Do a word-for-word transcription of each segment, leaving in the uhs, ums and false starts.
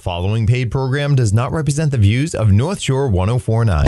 following paid program does not represent the views of North Shore ten forty-nine.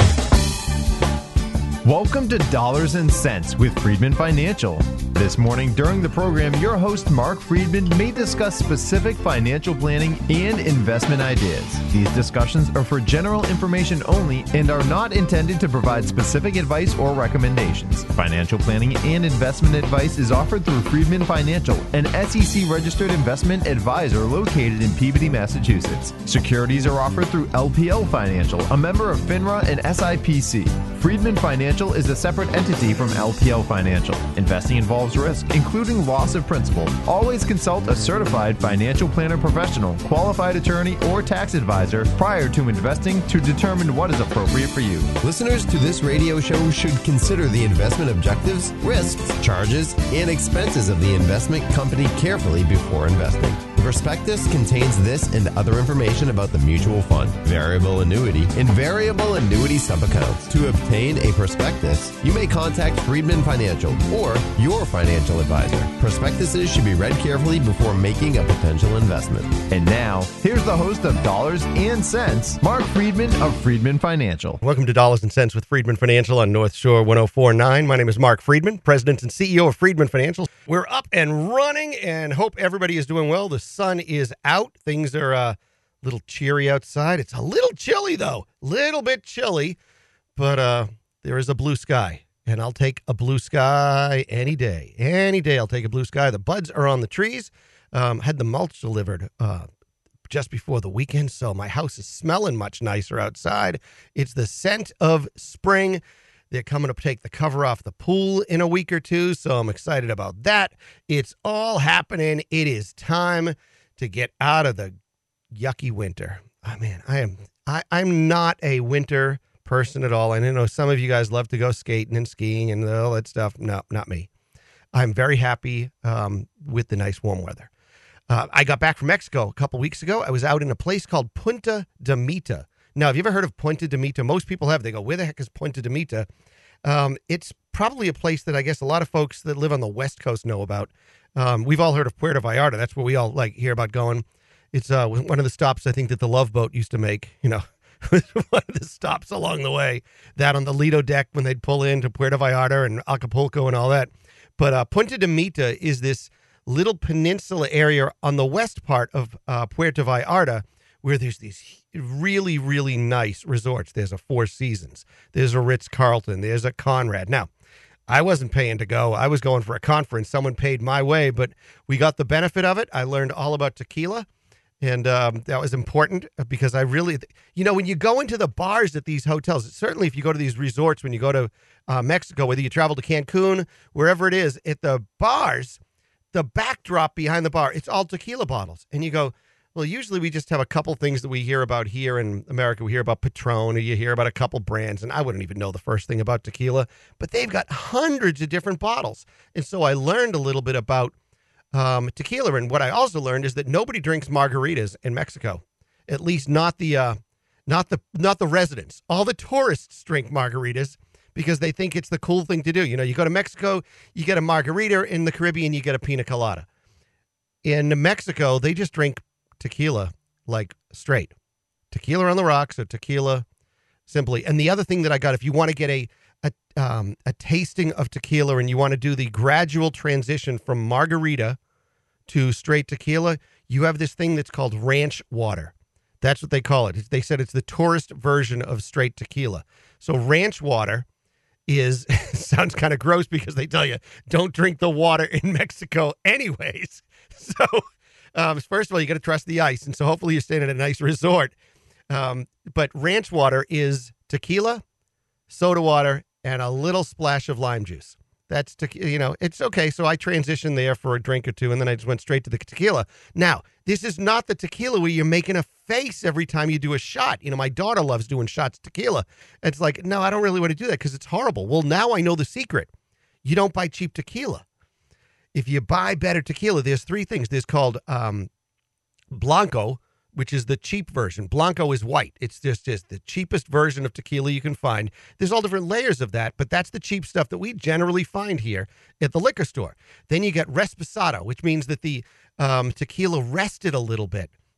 Welcome to Dollars and Cents with Friedman Financial. This morning during the program, your host Mark Friedman may discuss specific financial planning and investment ideas. These discussions are for general information only and are not intended to provide specific advice or recommendations. Financial planning and investment advice is offered through Friedman Financial, an S E C-registered investment advisor located in Peabody, Massachusetts. Securities are offered through L P L Financial, a member of FINRA and S I P C. Friedman Financial is a separate entity from L P L Financial. Investing involves risk, including loss of principal. Always consult a certified financial planner professional, qualified attorney, or tax advisor prior to investing to determine what is appropriate for you. Listeners to this radio show should consider the investment objectives, risks, charges, and expenses of the investment company carefully before investing. The prospectus contains this and other information about the mutual fund, variable annuity, and variable annuity subaccounts. To obtain a prospectus, you may contact Friedman Financial or your financial advisor. Prospectuses should be read carefully before making a potential investment. And now, here's the host of Dollars and Cents, Mark Friedman of Friedman Financial. Welcome to Dollars and Cents with Friedman Financial on North Shore ten forty-nine. My name is Mark Friedman, President and C E O of Friedman Financial. We're up and running and hope everybody is doing well. The sun is out. Things are a little cheery outside. It's a little chilly, though. Little bit chilly, but uh, there is a blue sky. And I'll take a blue sky any day. Any day I'll take a blue sky. The buds are on the trees. Um, had the mulch delivered uh, just before the weekend, so my house is smelling much nicer outside. It's the scent of spring. They're coming to take the cover off the pool in a week or two, so I'm excited about that. It's all happening. It is time to get out of the yucky winter. Oh, man, I am I, I'm not a winter person at all. And I know some of you guys love to go skating and skiing and all that stuff. No, not me. I'm very happy um, with the nice warm weather. Uh, I got back from Mexico a couple weeks ago. I was out in a place called Punta de Mita. Now, have you ever heard of Punta de Mita? Most people have. They go, where the heck is Punta de Mita? Um, it's probably a place that I guess a lot of folks that live on the West Coast know about. Um, we've all heard of Puerto Vallarta. That's where we all like hear about going. It's uh, one of the stops I think that the Love Boat used to make, you know. One of the stops along the way, that on the Lido deck when they'd pull into Puerto Vallarta and Acapulco and all that. But uh, Punta de Mita is this little peninsula area on the west part of uh, Puerto Vallarta where there's these really, really nice resorts. There's a Four Seasons. There's a Ritz-Carlton. There's a Conrad. Now, I wasn't paying to go. I was going for a conference. Someone paid my way, but we got the benefit of it. I learned all about tequila. And um, that was important because I really, you know, when you go into the bars at these hotels, certainly if you go to these resorts, when you go to uh, Mexico, whether you travel to Cancun, wherever it is, at the bars, the backdrop behind the bar, it's all tequila bottles. And you go, well, usually we just have a couple things that we hear about here in America. We hear about Patron or you hear about a couple brands. And I wouldn't even know the first thing about tequila, but they've got hundreds of different bottles. And so I learned a little bit about Um, tequila. And what I also learned is that nobody drinks margaritas in Mexico, at least not the, uh, not the, not the residents. All the tourists drink margaritas because they think it's the cool thing to do. You know, you go to Mexico, you get a margarita. In the Caribbean, you get a pina colada. In Mexico, they just drink tequila like straight. Tequila on the rocks or tequila simply. And the other thing that I got, if you want to get a, a, um, a tasting of tequila and you want to do the gradual transition from margarita to straight tequila, you have this thing that's called ranch water. That's what they call it. They said it's the tourist version of straight tequila. So ranch water is, sounds kind of gross because they tell you, don't drink the water in Mexico anyways. So um, first of all, you got to trust the ice. And so hopefully you're staying at a nice resort. Um, but ranch water is tequila, soda water, and a little splash of lime juice. That's, te- you know, it's okay. So I transitioned there for a drink or two, and then I just went straight to the tequila. Now, this is not the tequila where you're making a face every time you do a shot. You know, my daughter loves doing shots of tequila. It's like, no, I don't really want to do that because it's horrible. Well, now I know the secret. You don't buy cheap tequila. If you buy better tequila, there's three things. There's called um, Blanco, which is the cheap version. Blanco is white. It's just, just the cheapest version of tequila you can find. There's all different layers of that, but that's the cheap stuff that we generally find here at the liquor store. Then you get Reposado, which means that the um, tequila rested a little bit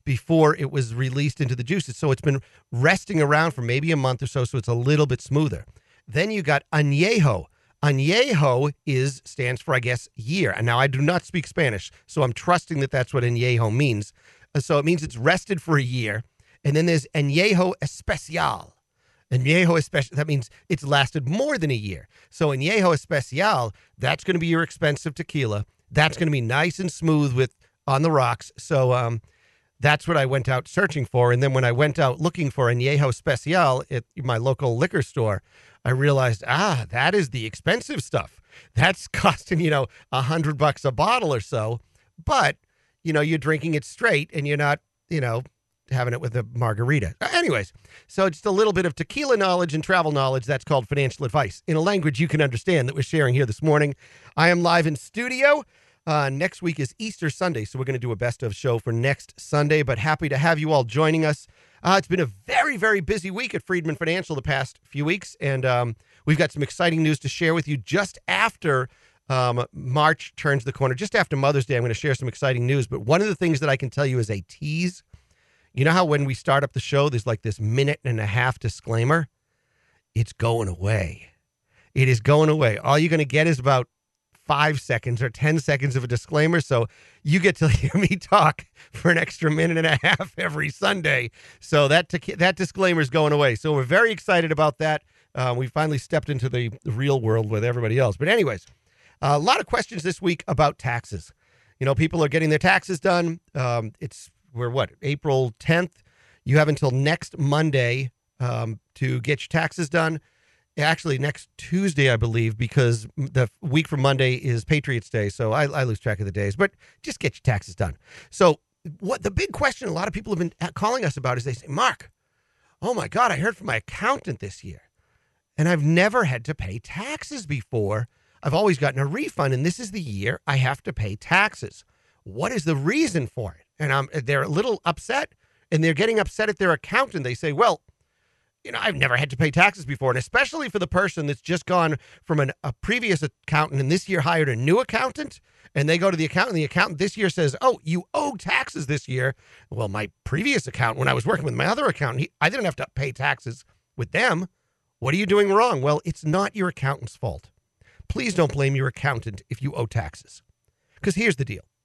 before it was released into the juices. So it's been resting around for maybe a month or so, so it's a little bit smoother. Then you got añejo. Añejo is stands for, I guess, year. And now I do not speak Spanish, so I'm trusting that that's what añejo means. Uh, So it means it's rested for a year. And then there's añejo especial. Añejo especial, that means it's lasted more than a year. So añejo especial, that's going to be your expensive tequila. That's going to be nice and smooth with on the rocks. So um, that's what I went out searching for. And then when I went out looking for añejo especial at my local liquor store, I realized, ah, that is the expensive stuff. That's costing, you know, a hundred bucks a bottle or so. But, you know, you're drinking it straight and you're not, you know, having it with a margarita. Anyways, so just a little bit of tequila knowledge and travel knowledge. That's called financial advice in a language you can understand that we're sharing here this morning. I am live in studio. Uh, next week is Easter Sunday, so we're going to do a best of show for next Sunday, but happy to have you all joining us. Uh, it's been a very, very busy week at Friedman Financial the past few weeks, and um, we've got some exciting news to share with you just after um, March turns the corner. Just after Mother's Day, I'm going to share some exciting news, but one of the things that I can tell you is a tease. You know how when we start up the show, there's like this minute and a half disclaimer? It's going away. It is going away. All you're going to get is about five seconds or ten seconds of a disclaimer. So you get to hear me talk for an extra minute and a half every Sunday. So that that disclaimer is going away. So we're very excited about that. Uh, we finally stepped into the real world with everybody else. But anyways, a lot of questions this week about taxes. You know, people are getting their taxes done. Um, it's, we're what, April tenth. You have until next Monday um, to get your taxes done. Actually, next Tuesday, I believe, because the week from Monday is Patriots Day, so I, I lose track of the days. But just get your taxes done. So what the big question a lot of people have been calling us about is they say, Mark, oh, my God, I heard from my accountant this year, and I've never had to pay taxes before. I've always gotten a refund, and this is the year I have to pay taxes. What is the reason for it? And um, they're a little upset, and they're getting upset at their accountant. They say, well, you know, I've never had to pay taxes before, and especially for the person that's just gone from an, a previous accountant and this year hired a new accountant, and they go to the accountant, and the accountant this year says, oh, you owe taxes this year. Well, my previous accountant, when I was working with my other accountant, he, I didn't have to pay taxes with them. What are you doing wrong? Well, it's not your accountant's fault. Please don't blame your accountant if you owe taxes. Because here's the deal.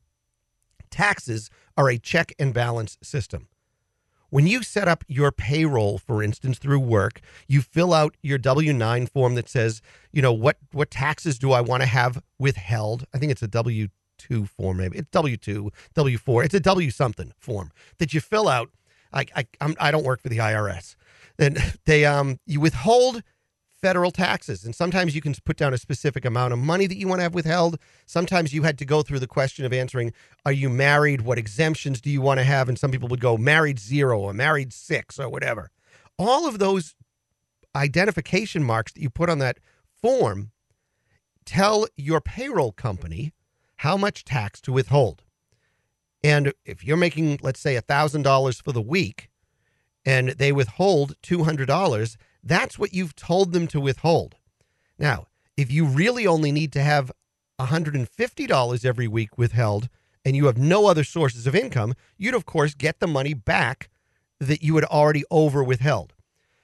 Taxes are a check and balance system. When you set up your payroll, for instance, through work, you fill out your W nine form that says, you know, what, what taxes do I want to have withheld? I think it's a W two form, maybe. It's W two, W four. It's a W something form that you fill out. I, I, I'm, I don't work for the I R S. Then they, um, you withhold federal taxes. And sometimes you can put down a specific amount of money that you want to have withheld. Sometimes you had to go through the question of answering, are you married? What exemptions do you want to have? And some people would go married zero or married six or whatever. All of those identification marks that you put on that form tell your payroll company how much tax to withhold. And if you're making, let's say, one thousand dollars for the week and they withhold two hundred dollars, that's what you've told them to withhold. Now, if you really only need to have one hundred fifty dollars every week withheld and you have no other sources of income, you'd, of course, get the money back that you had already over withheld.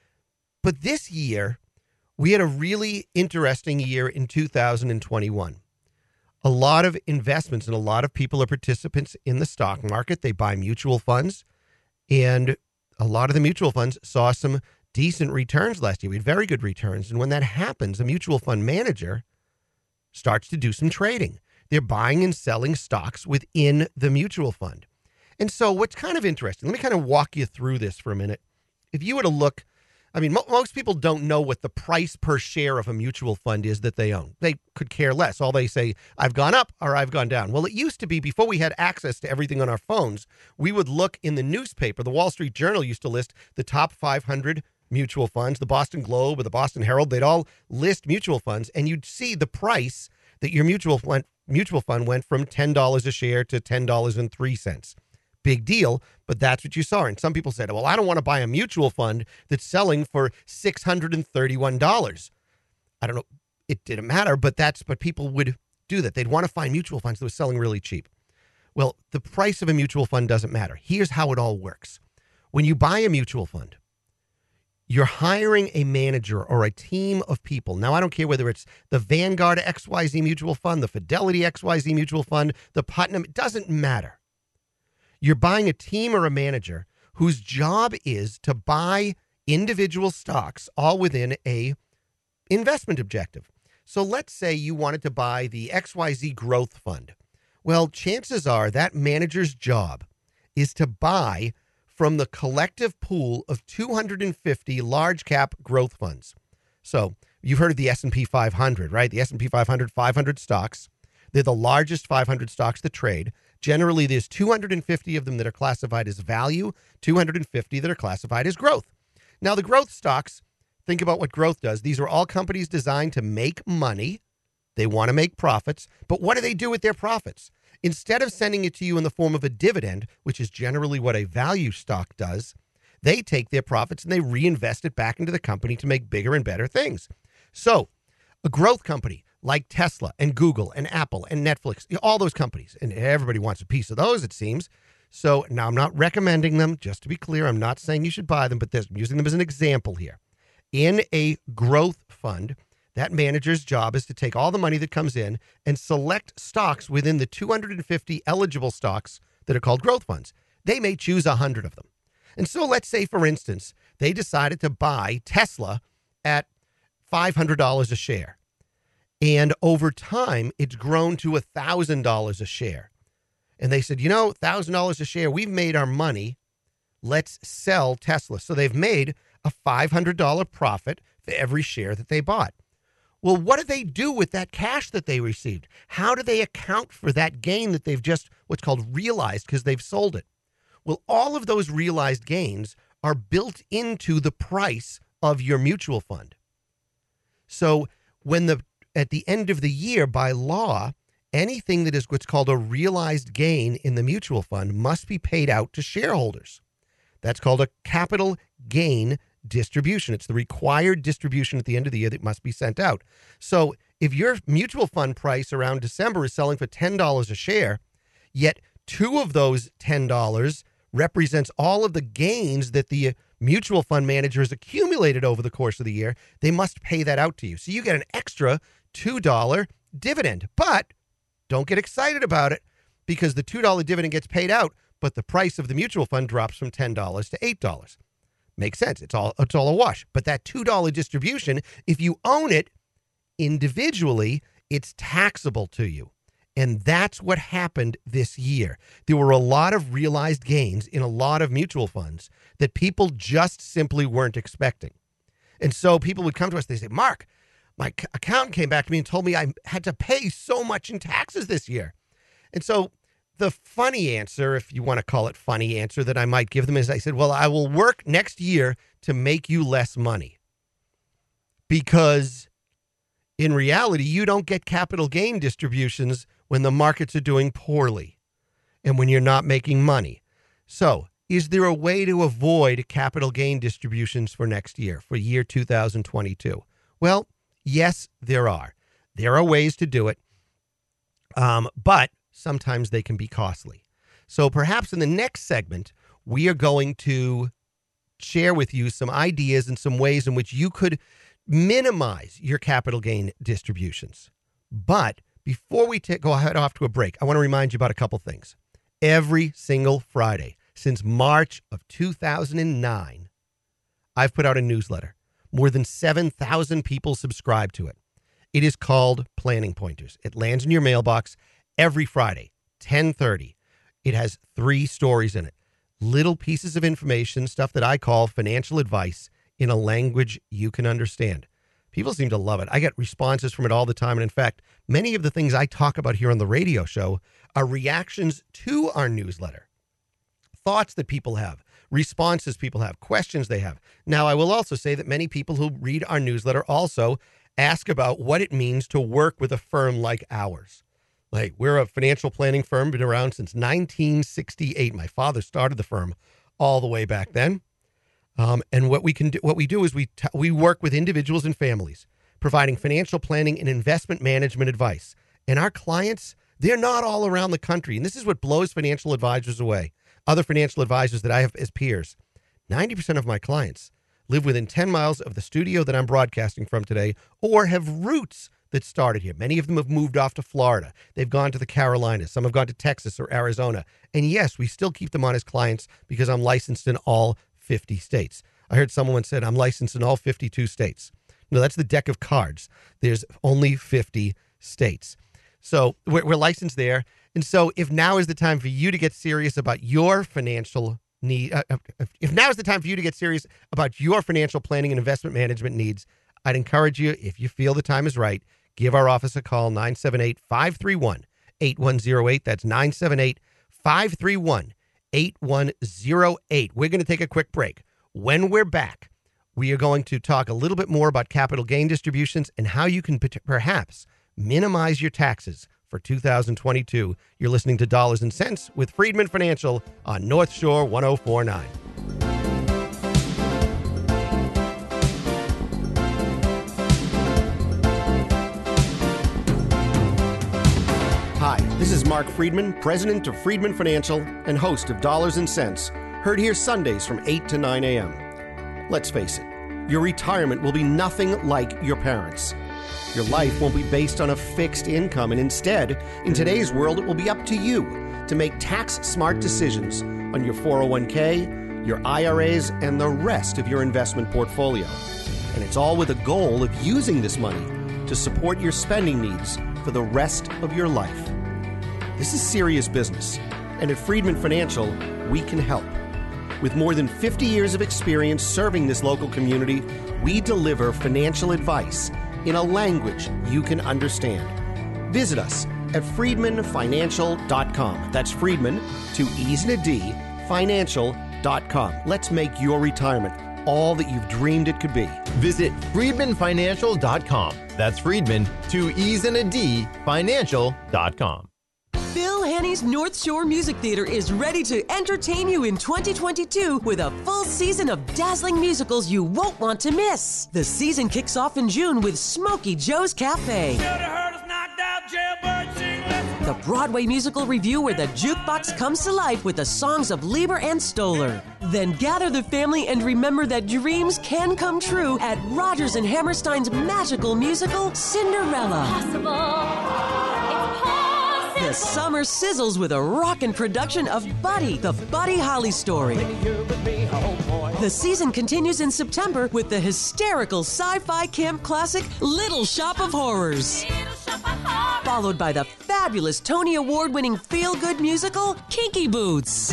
But this year, we had a really interesting year in two thousand twenty-one. A lot of investments and a lot of people are participants in the stock market. They buy mutual funds, and a lot of the mutual funds saw some decent returns last year. We had very good returns. And when that happens, a mutual fund manager starts to do some trading. They're buying and selling stocks within the mutual fund. And so what's kind of interesting, let me kind of walk you through this for a minute. If you were to look, I mean, mo- most people don't know what the price per share of a mutual fund is that they own. They could care less. All they say, I've gone up or I've gone down. Well, it used to be before we had access to everything on our phones, we would look in the newspaper. The Wall Street Journal used to list the top five hundred mutual funds, the Boston Globe or the Boston Herald. They'd all list mutual funds, and you'd see the price that your mutual fund, mutual fund went from ten dollars a share to ten dollars and three cents. Big deal, but that's what you saw. And some people said, well, I don't want to buy a mutual fund that's selling for six hundred thirty-one dollars. I don't know. It didn't matter, but that's, but people would do that. They'd want to find mutual funds that were selling really cheap. Well, the price of a mutual fund doesn't matter. Here's how it all works. When you buy a mutual fund, you're hiring a manager or a team of people. Now, I don't care whether it's the Vanguard X Y Z Mutual Fund, the Fidelity X Y Z Mutual Fund, the Putnam. It doesn't matter. You're buying a team or a manager whose job is to buy individual stocks all within a investment objective. So let's say you wanted to buy the X Y Z Growth Fund. Well, chances are that manager's job is to buy from the collective pool of two hundred fifty large cap growth funds. So you've heard of the S and P five hundred, right? The S and P five hundred, five hundred stocks. They're the largest five hundred stocks that trade. Generally, there's two hundred fifty of them that are classified as value, two hundred fifty that are classified as growth. Now, the growth stocks, think about what growth does. These are all companies designed to make money. They want to make profits. But what do they do with their profits? Instead of sending it to you in the form of a dividend, which is generally what a value stock does, they take their profits and they reinvest it back into the company to make bigger and better things. So a growth company like Tesla and Google and Apple and Netflix, all those companies, and everybody wants a piece of those, it seems. So now I'm not recommending them, just to be clear. I'm not saying you should buy them, but I'm using them as an example here. In a growth fund, that manager's job is to take all the money that comes in and select stocks within the two hundred fifty eligible stocks that are called growth funds. They may choose one hundred of them. And so let's say, for instance, they decided to buy Tesla at five hundred dollars a share. And over time, it's grown to one thousand dollars a share. And they said, you know, one thousand dollars a share, we've made our money. Let's sell Tesla. So they've made a five hundred dollars profit for every share that they bought. Well, what do they do with that cash that they received? How do they account for that gain that they've just what's called realized because they've sold it? Well, all of those realized gains are built into the price of your mutual fund. So when the at the end of the year, by law, anything that is what's called a realized gain in the mutual fund must be paid out to shareholders. That's called a capital gain distribution. It's the required distribution at the end of the year that must be sent out. So if your mutual fund price around December is selling for ten dollars a share, yet two of those ten dollars represents all of the gains that the mutual fund manager has accumulated over the course of the year, they must pay that out to you. So you get an extra two dollars dividend. But don't get excited about it because the two dollars dividend gets paid out, but the price of the mutual fund drops from ten dollars to eight dollars. Makes sense. It's all it's all a wash. But that two dollars distribution, if you own it individually, it's taxable to you. And that's what happened this year. There were a lot of realized gains in a lot of mutual funds that people just simply weren't expecting. And so people would come to us, they say, Mark, my accountant came back to me and told me I had to pay so much in taxes this year. And so the funny answer, if you want to call it funny answer, that I might give them is I said, well, I will work next year to make you less money. Because in reality, you don't get capital gain distributions when the markets are doing poorly and when you're not making money. So is there a way to avoid capital gain distributions for next year, for year two thousand twenty-two? Well, yes, there are. There are ways to do it, um, but sometimes they can be costly. So perhaps in the next segment, we are going to share with you some ideas and some ways in which you could minimize your capital gain distributions. But before we t- go head off to a break, I want to remind you about a couple things. Every single Friday since March of two thousand nine, I've put out a newsletter. More than seven thousand people subscribe to it. It is called Planning Pointers. It lands in your mailbox every Friday, ten thirty. It has three stories in it. Little pieces of information, stuff that I call financial advice in a language you can understand. People seem to love it. I get responses from it all the time. And in fact, many of the things I talk about here on the radio show are reactions to our newsletter. Thoughts that people have, responses people have, questions they have. Now, I will also say that many people who read our newsletter also ask about what it means to work with a firm like ours. Like, we're a financial planning firm, been around since nineteen sixty-eight. My father started the firm all the way back then. Um, and what we can do, what we do is we t- we work with individuals and families, providing financial planning and investment management advice. And our clients, They're not all around the country. And this is what blows financial advisors away. Other financial advisors that I have as peers. ninety percent of my clients live within ten miles of the studio that I'm broadcasting from today or have roots that started here. Many of them have moved off to Florida. They've gone to the Carolinas. Some have gone to Texas or Arizona. And yes, we still keep them on as clients because I'm licensed in all fifty states. I heard someone said I'm licensed in all fifty-two states. No, that's the deck of cards. There's only fifty states. So we're, we're licensed there. And so if now is the time for you to get serious about your financial need, uh, if now is the time for you to get serious about your financial planning and investment management needs, I'd encourage you, if you feel the time is right, give our office a call, nine seven eight, five three one, eight one zero eight. That's nine seven eight, five three one, eight one zero eight. We're going to take a quick break. When we're back, we are going to talk a little bit more about capital gain distributions and how you can perhaps minimize your taxes for two thousand twenty-two. You're listening to Dollars and Cents with Friedman Financial on North Shore one oh four point nine. Hi, this is Mark Friedman, president of Friedman Financial and host of Dollars and Cents, heard here Sundays from eight to nine a.m. Let's face it, your retirement will be nothing like your parents'. Your life won't be based on a fixed income, and instead, in today's world, it will be up to you to make tax-smart decisions on your four oh one k, your I R As, and the rest of your investment portfolio. And it's all with a goal of using this money to support your spending needs for the rest of your life. This is serious business, and at Friedman Financial, we can help. With more than fifty years of experience serving this local community, we deliver financial advice in a language you can understand. Visit us at friedman financial dot com. That's Friedman, to ease in a D, financial dot com. Let's make your retirement all that you've dreamed it could be. Visit friedman financial dot com. That's Friedman, to ease in a D, financial dot com. Bill Henny's North Shore Music Theater is ready to entertain you in twenty twenty-two with a full season of dazzling musicals you won't want to miss. The season kicks off in June with Smokey Joe's Cafe, the Broadway musical review where the jukebox comes to life with the songs of Lieber and Stoller. Then gather the family and remember that dreams can come true at Rodgers and Hammerstein's magical musical, Cinderella. Possible. The summer sizzles with a rockin' production of Buddy, the Buddy Holly story. The season continues in September with the hysterical sci-fi camp classic Little Shop of Horrors. Followed by the fabulous Tony Award-winning feel-good musical Kinky Boots.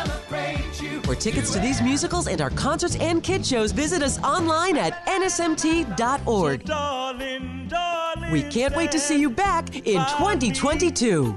For tickets to these musicals and our concerts and kid shows, visit us online at N S M T dot org. We can't wait to see you back in twenty twenty-two.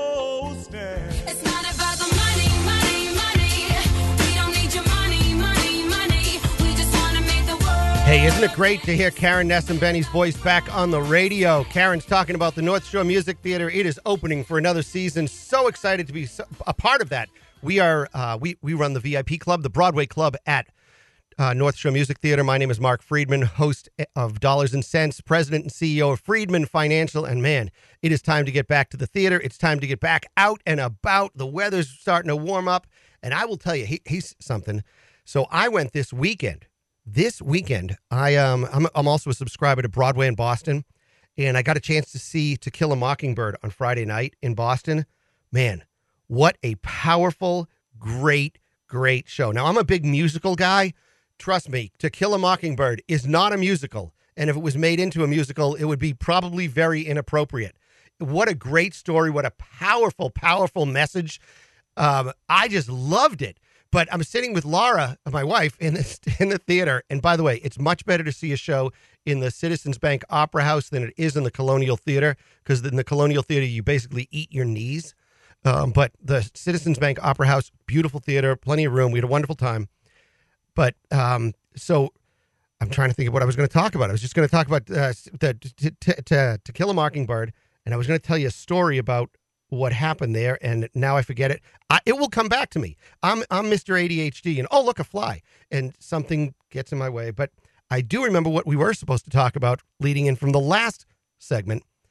It's not about the money, money, money. We don't need your money, money, money. We just want to make the world. Hey, isn't it great to hear Karen Nessenbenny's voice back on the radio? Karen's talking about the North Shore Music Theater. It is opening for another season. So excited to be a part of that. We are uh, we we run the V I P Club, the Broadway Club at uh, North Shore Music Theater. My name is Mark Friedman, host of Dollars and Cents, president and C E O of Friedman Financial. And man, it is time to get back to the theater. It's time to get back out and about. The weather's starting to warm up, and I will tell you, he, he's something. So I went this weekend. This weekend, I um I'm I'm also a subscriber to Broadway in Boston, and I got a chance to see To Kill a Mockingbird on Friday night in Boston. Man, what a powerful, great, great show. Now, I'm a big musical guy. Trust me, To Kill a Mockingbird is not a musical. And if it was made into a musical, it would be probably very inappropriate. What a great story. What a powerful, powerful message. Um, I just loved it. But I'm sitting with Laura, my wife, in the, in the theater. And by the way, it's much better to see a show in the Citizens Bank Opera House than it is in the Colonial Theater, because in the Colonial Theater, you basically eat your knees. Um, but the Citizens Bank Opera House, beautiful theater, plenty of room. We had a wonderful time. But um, so I'm trying to think of what I was going to talk about. I was just going to talk about uh, the, to, to, to, to Kill a Mockingbird, and I was going to tell you a story about what happened there, and now I forget it. I, it will come back to me. I'm I'm Mister A D H D, and oh, look, a fly, and something gets in my way. But I do remember what we were supposed to talk about leading in from the last segment.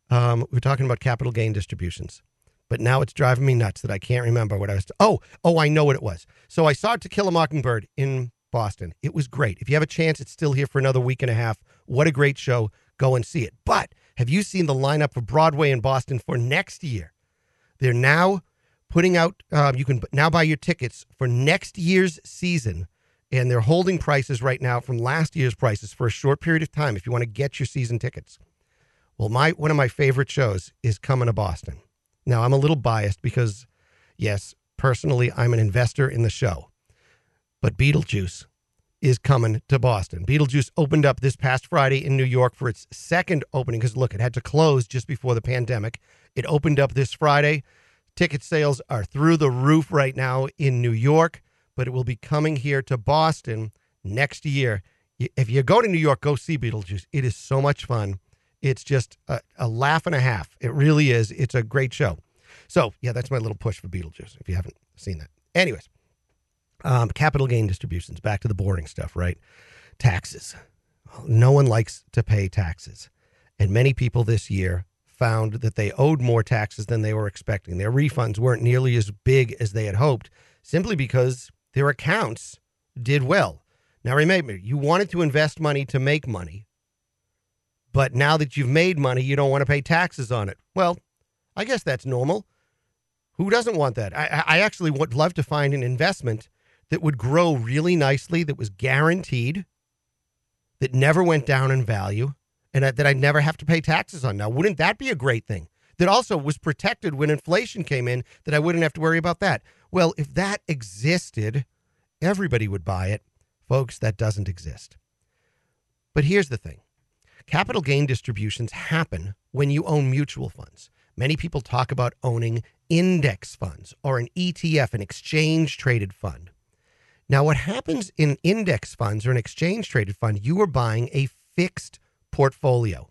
Um, we were talking about capital gain distributions, but now it's driving me nuts that I can't remember what I was. T- oh, oh, I know what it was. So I saw To Kill a Mockingbird in Boston. It was great. If you have a chance, it's still here for another week and a half. What a great show. Go and see it. But have you seen the lineup for Broadway in Boston for next year? They're now putting out, um, you can now buy your tickets for next year's season, and they're holding prices right now from last year's prices for a short period of time if you want to get your season tickets. Well, my one of my favorite shows is coming to Boston. Now, I'm a little biased because, yes, personally, I'm an investor in the show. But Beetlejuice is coming to Boston. Beetlejuice opened up this past Friday in New York for its second opening because, look, it had to close just before the pandemic. It opened up this Friday. Ticket sales are through the roof right now in New York, but it will be coming here to Boston next year. If you go to New York, go see Beetlejuice. It is so much fun. It's just a, a laugh and a half. It really is. It's a great show. So, yeah, that's my little push for Beetlejuice, if you haven't seen that. Anyways, um, capital gain distributions. Back to the boring stuff, right? Taxes. No one likes to pay taxes. And many people this year found that they owed more taxes than they were expecting. Their refunds weren't nearly as big as they had hoped, simply because their accounts did well. Now, remember, you wanted to invest money to make money. But now that you've made money, you don't want to pay taxes on it. Well, I guess that's normal. Who doesn't want that? I, I actually would love to find an investment that would grow really nicely, that was guaranteed, that never went down in value, and that, that I'd never have to pay taxes on. Now, wouldn't that be a great thing? That also was protected when inflation came in, that I wouldn't have to worry about that. Well, if that existed, everybody would buy it. Folks, that doesn't exist. But here's the thing. Capital gain distributions happen when you own mutual funds. Many people talk about owning index funds or an E T F, an exchange-traded fund. Now, what happens in index funds or an exchange-traded fund, you are buying a fixed portfolio.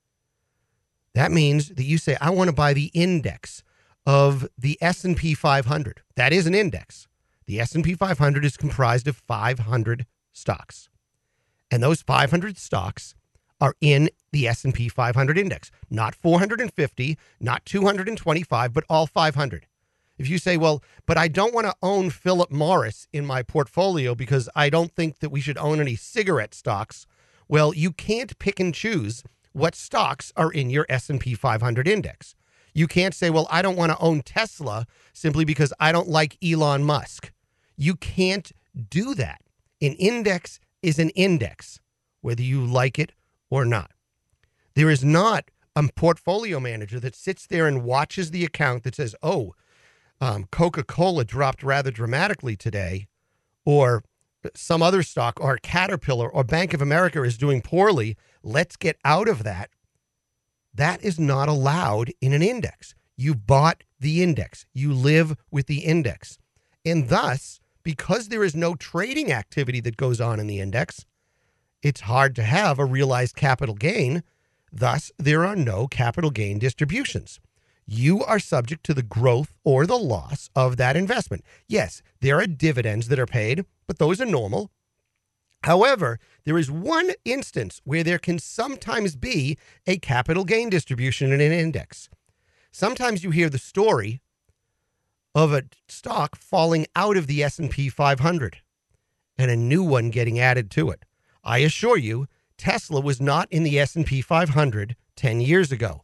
That means that you say, I want to buy the index of the S and P five hundred. That is an index. The S and P five hundred is comprised of five hundred stocks. And those five hundred stocks are in the S and P five hundred index. Not four hundred fifty, not two hundred twenty-five, but all five hundred. If you say, well, but I don't want to own Philip Morris in my portfolio because I don't think that we should own any cigarette stocks, well, you can't pick and choose what stocks are in your S and P five hundred index. You can't say, well, I don't want to own Tesla simply because I don't like Elon Musk. You can't do that. An index is an index, whether you like it or not. There is not a portfolio manager that sits there and watches the account that says, oh, um, Coca-Cola dropped rather dramatically today, or some other stock, or Caterpillar, or Bank of America is doing poorly. Let's get out of that. That is not allowed in an index. You bought the index. You live with the index. And thus, because there is no trading activity that goes on in the index, it's hard to have a realized capital gain. Thus, there are no capital gain distributions. You are subject to the growth or the loss of that investment. Yes, there are dividends that are paid, but those are normal. However, there is one instance where there can sometimes be a capital gain distribution in an index. Sometimes you hear the story of a stock falling out of the S and P five hundred and a new one getting added to it. I assure you, Tesla was not in the S and P five hundred ten years ago.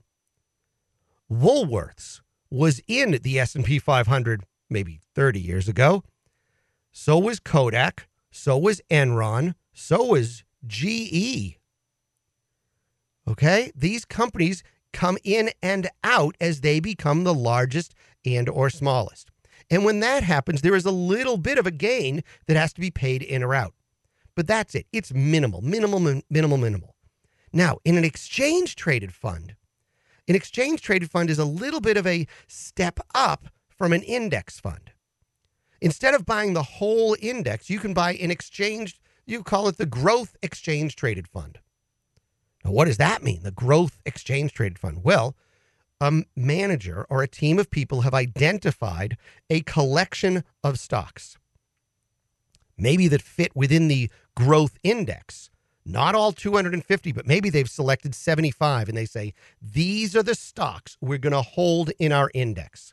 Woolworths was in the S and P five hundred maybe thirty years ago. So was Kodak. So was Enron. So was G E. Okay? These companies come in and out as they become the largest and or smallest. And when that happens, there is a little bit of a gain that has to be paid in or out. But that's it. It's minimal, minimal, minimal, minimal. Now, in an exchange-traded fund, an exchange-traded fund is a little bit of a step up from an index fund. Instead of buying the whole index, you can buy an exchange, you call it the growth exchange-traded fund. Now, what does that mean, the growth exchange-traded fund? Well, a manager or a team of people have identified a collection of stocks, maybe that fit within the growth index, not all two hundred fifty, but maybe they've selected seventy-five, and they say, these are the stocks we're going to hold in our index.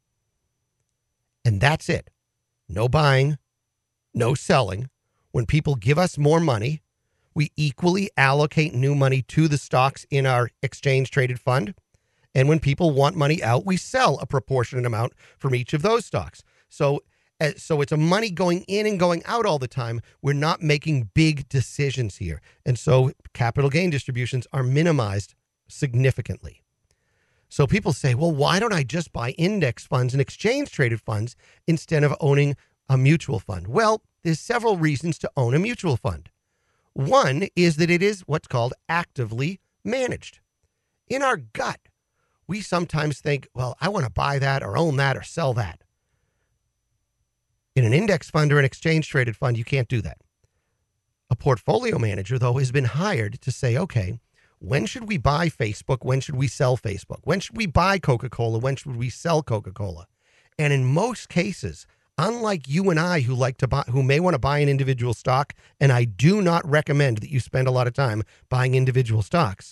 And that's it. No buying, no selling. When people give us more money, we equally allocate new money to the stocks in our exchange-traded fund. And when people want money out, we sell a proportionate amount from each of those stocks. So, uh, so it's a money going in and going out all the time. We're not making big decisions here. And so capital gain distributions are minimized significantly. So people say, well, why don't I just buy index funds and exchange-traded funds instead of owning a mutual fund? Well, there's several reasons to own a mutual fund. One is that it is what's called actively managed. In our gut, we sometimes think, well, I want to buy that or own that or sell that. In an index fund or an exchange-traded fund, you can't do that. A portfolio manager, though, has been hired to say, okay, when should we buy Facebook? When should we sell Facebook? When should we buy Coca-Cola? When should we sell Coca-Cola? And in most cases, unlike you and I who like to buy, who may want to buy an individual stock, and I do not recommend that you spend a lot of time buying individual stocks,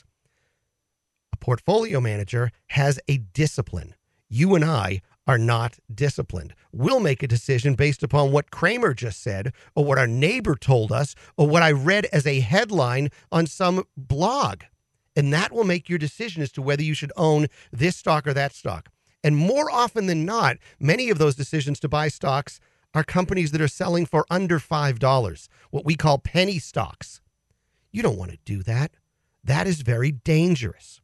a portfolio manager has a discipline. You and I are not disciplined. We'll make a decision based upon what Kramer just said, or what our neighbor told us, or what I read as a headline on some blog. And that will make your decision as to whether you should own this stock or that stock. And more often than not, many of those decisions to buy stocks are companies that are selling for under five dollars, what we call penny stocks. You don't want to do that. That is very dangerous.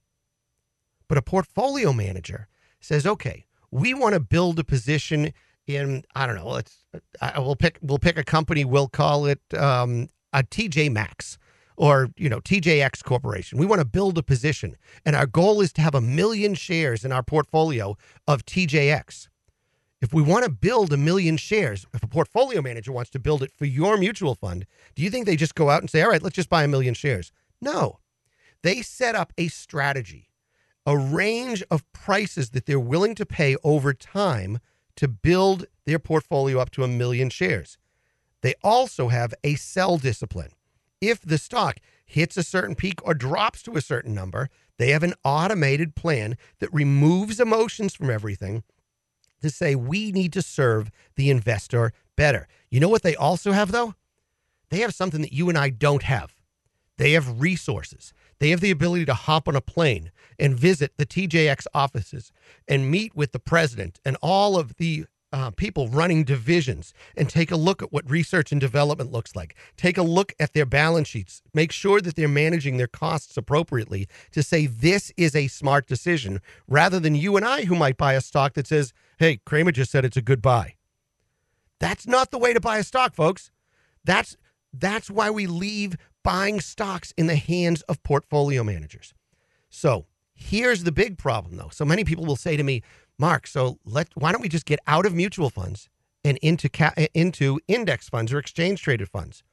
But a portfolio manager says, okay, we want to build a position in, I don't know, let's, I will pick, we'll pick a company, we'll call it um, a T J Maxx. Or, you know, T J X Corporation. We want to build a position, and our goal is to have a million shares in our portfolio of T J X. If we want to build a million shares, if a portfolio manager wants to build it for your mutual fund, do you think they just go out and say, all right, let's just buy a million shares? No. They set up a strategy, a range of prices that they're willing to pay over time to build their portfolio up to a million shares. They also have a sell discipline. If the stock hits a certain peak or drops to a certain number, they have an automated plan that removes emotions from everything to say we need to serve the investor better. You know what they also have, though? They have something that you and I don't have. They have resources. They have the ability to hop on a plane and visit the T J X offices and meet with the president and all of the Uh, people running divisions and take a look at what research and development looks like. Take a look at their balance sheets. Make sure that they're managing their costs appropriately to say this is a smart decision, rather than you and I who might buy a stock that says, hey, Kramer just said it's a good buy. That's not the way to buy a stock, folks. That's, that's why we leave buying stocks in the hands of portfolio managers. So here's the big problem, though. So many people will say to me, Mark, so let why don't we just get out of mutual funds and into ca- into index funds or exchange traded funds?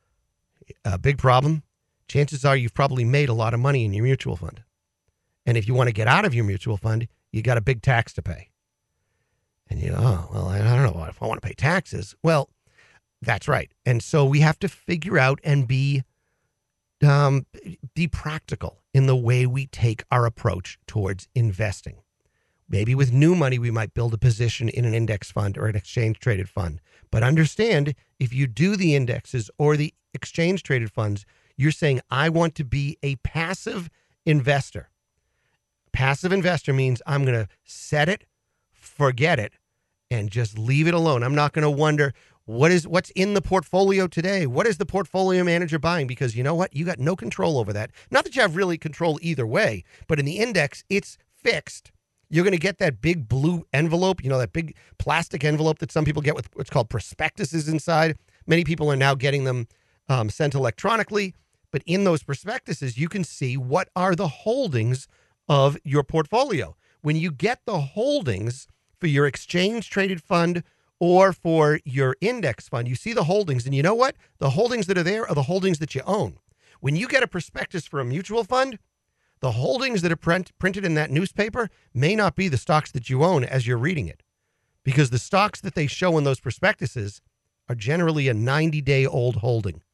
A big problem. Chances are you've probably made a lot of money in your mutual fund. And if you want to get out of your mutual fund, you got a big tax to pay. And you know, oh, well, I don't know if I want to pay taxes. Well, that's right. And so we have to figure out and be um, be practical in the way we take our approach towards investing. Maybe with new money, we might build a position in an index fund or an exchange-traded fund. But understand, if you do the indexes or the exchange-traded funds, you're saying, I want to be a passive investor. Passive investor means I'm going to set it, forget it, and just leave it alone. I'm not going to wonder, what is what's in the portfolio today? What is the portfolio manager buying? Because you know what? You got no control over that. Not that you have really control either way, but in the index, it's fixed. You're going to get that big blue envelope, you know, that big plastic envelope that some people get with what's called prospectuses inside. Many people are now getting them um, sent electronically. But in those prospectuses, you can see what are the holdings of your portfolio. When you get the holdings for your exchange-traded fund or for your index fund, you see the holdings. And you know what? The holdings that are there are the holdings that you own. When you get a prospectus for a mutual fund, the holdings that are print, printed in that newspaper may not be the stocks that you own as you're reading it, because the stocks that they show in those prospectuses are generally a ninety-day-old holding.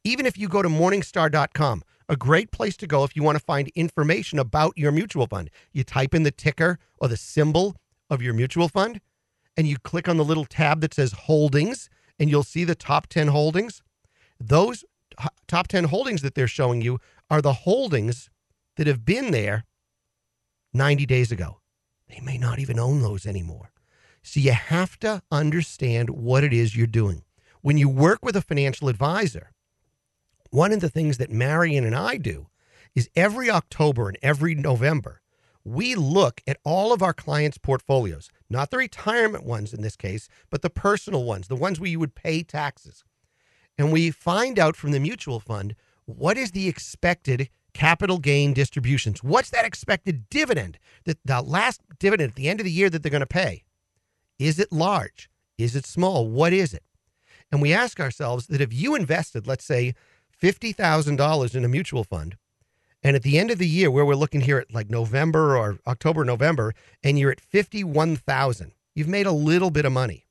Even if you go to morningstar dot com, a great place to go if you want to find information about your mutual fund. You type in the ticker or the symbol of your mutual fund, and you click on the little tab that says holdings, and you'll see the top ten holdings. Those h- top ten holdings that they're showing you are the holdings that have been there ninety days ago. They may not even own those anymore. So you have to understand what it is you're doing. When you work with a financial advisor, one of the things that Marion and I do is every October and every November, we look at all of our clients' portfolios, not the retirement ones in this case, but the personal ones, the ones where you would pay taxes. And we find out from the mutual fund, what is the expected capital gain distributions? What's that expected dividend, that the last dividend at the end of the year that they're going to pay? Is it large? Is it small? What is it? And we ask ourselves that if you invested, let's say, fifty thousand dollars in a mutual fund, and at the end of the year, where we're looking here at like November or October, November, and you're at fifty-one thousand dollars, you've made a little bit of money.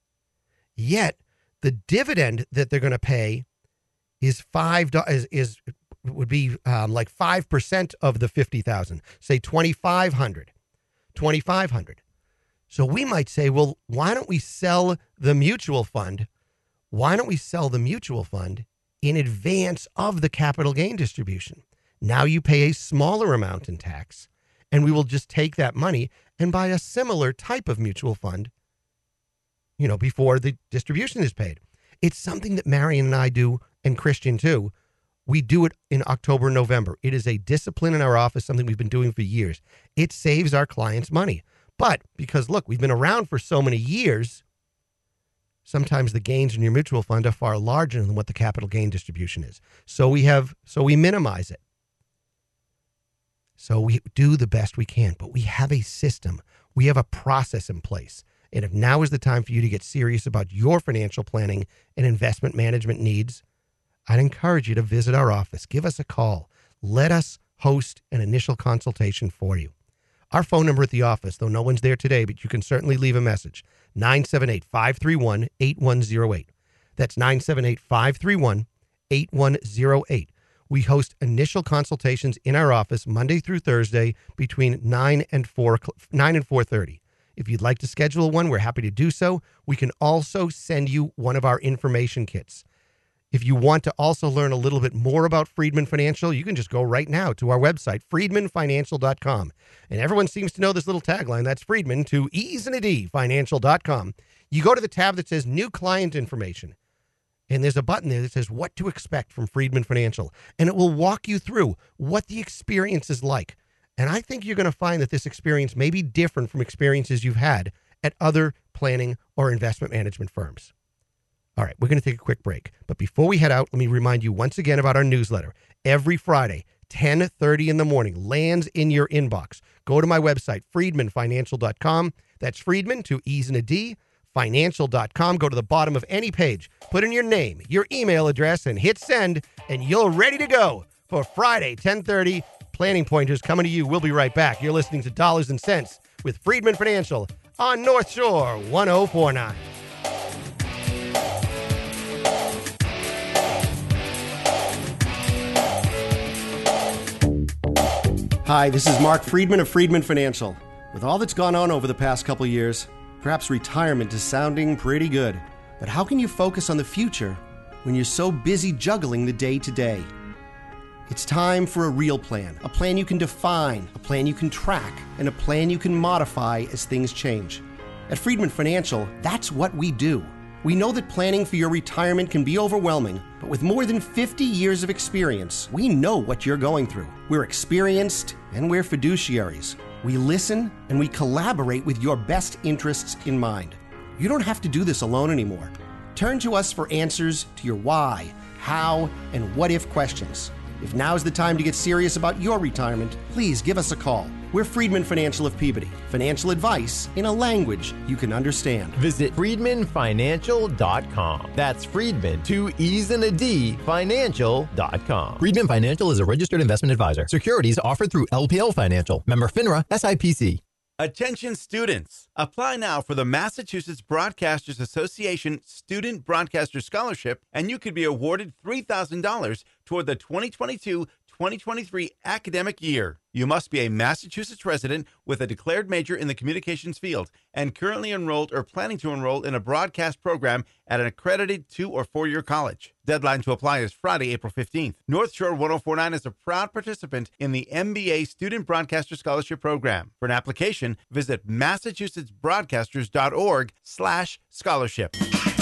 Yet the dividend that they're going to pay is five dollars, is, is would be um, like five percent of the fifty thousand dollars, say twenty-five hundred dollars, twenty-five hundred dollars. So we might say, well, why don't we sell the mutual fund? Why don't we sell the mutual fund in advance of the capital gain distribution? Now you pay a smaller amount in tax, and we will just take that money and buy a similar type of mutual fund, you know, before the distribution is paid. It's something that Marion and I do, and Christian too. We do it in October, November. It is a discipline in our office, something we've been doing for years. It saves our clients money. But because, look, we've been around for so many years, sometimes the gains in your mutual fund are far larger than what the capital gain distribution is. So we have, so we minimize it. So we do the best we can, but we have a system. We have a process in place. And if now is the time for you to get serious about your financial planning and investment management needs, I'd encourage you to visit our office. Give us a call. Let us host an initial consultation for you. Our phone number at the office, though no one's there today, but you can certainly leave a message, nine seven eight, five three one, eight one zero eight. That's nine seven eight, five three one, eight one zero eight. We host initial consultations in our office Monday through Thursday between nine and four, nine and four thirty. If you'd like to schedule one, we're happy to do so. We can also send you one of our information kits. If you want to also learn a little bit more about Friedman Financial, you can just go right now to our website, friedman financial dot com. And everyone seems to know this little tagline. That's Friedman to ease and a D, financial dot com. You go to the tab that says New Client Information, and there's a button there that says What to Expect from Friedman Financial. And it will walk you through what the experience is like. And I think you're going to find that this experience may be different from experiences you've had at other planning or investment management firms. All right, we're going to take a quick break. But before we head out, let me remind you once again about our newsletter. Every Friday, ten thirty in the morning, lands in your inbox. Go to my website, friedman financial dot com. That's Friedman, to ease and a D, financial dot com. Go to the bottom of any page, put in your name, your email address, and hit send, and you're ready to go for Friday, ten thirty. Planning Pointers coming to you. We'll be right back. You're listening to Dollars and Cents with Friedman Financial on North Shore one oh four point nine. Hi, this is Mark Friedman of Friedman Financial. With all that's gone on over the past couple years, perhaps retirement is sounding pretty good. But how can you focus on the future when you're so busy juggling the day-to-day? It's time for a real plan, a plan you can define, a plan you can track, and a plan you can modify as things change. At Friedman Financial, that's what we do. We know that planning for your retirement can be overwhelming, but with more than fifty years of experience, we know what you're going through. We're experienced and we're fiduciaries. We listen and we collaborate with your best interests in mind. You don't have to do this alone anymore. Turn to us for answers to your why, how, and what if questions. If now is the time to get serious about your retirement, please give us a call. We're Friedman Financial of Peabody. Financial advice in a language you can understand. Visit friedman financial dot com. That's Friedman, to ease and a D, financial dot com. Friedman Financial is a registered investment advisor. Securities offered through L P L Financial. Member FINRA, S I P C. Attention students. Apply now for the Massachusetts Broadcasters Association Student Broadcaster Scholarship, and you could be awarded three thousand dollars toward the twenty twenty-two twenty twenty-three academic year. You must be a Massachusetts resident with a declared major in the communications field and currently enrolled or planning to enroll in a broadcast program at an accredited two or four-year college. Deadline to apply is Friday, April fifteenth. North Shore ten forty-nine is a proud participant in the M B A Student Broadcaster Scholarship Program. For an application, visit massachusettsbroadcasters.org slash scholarship.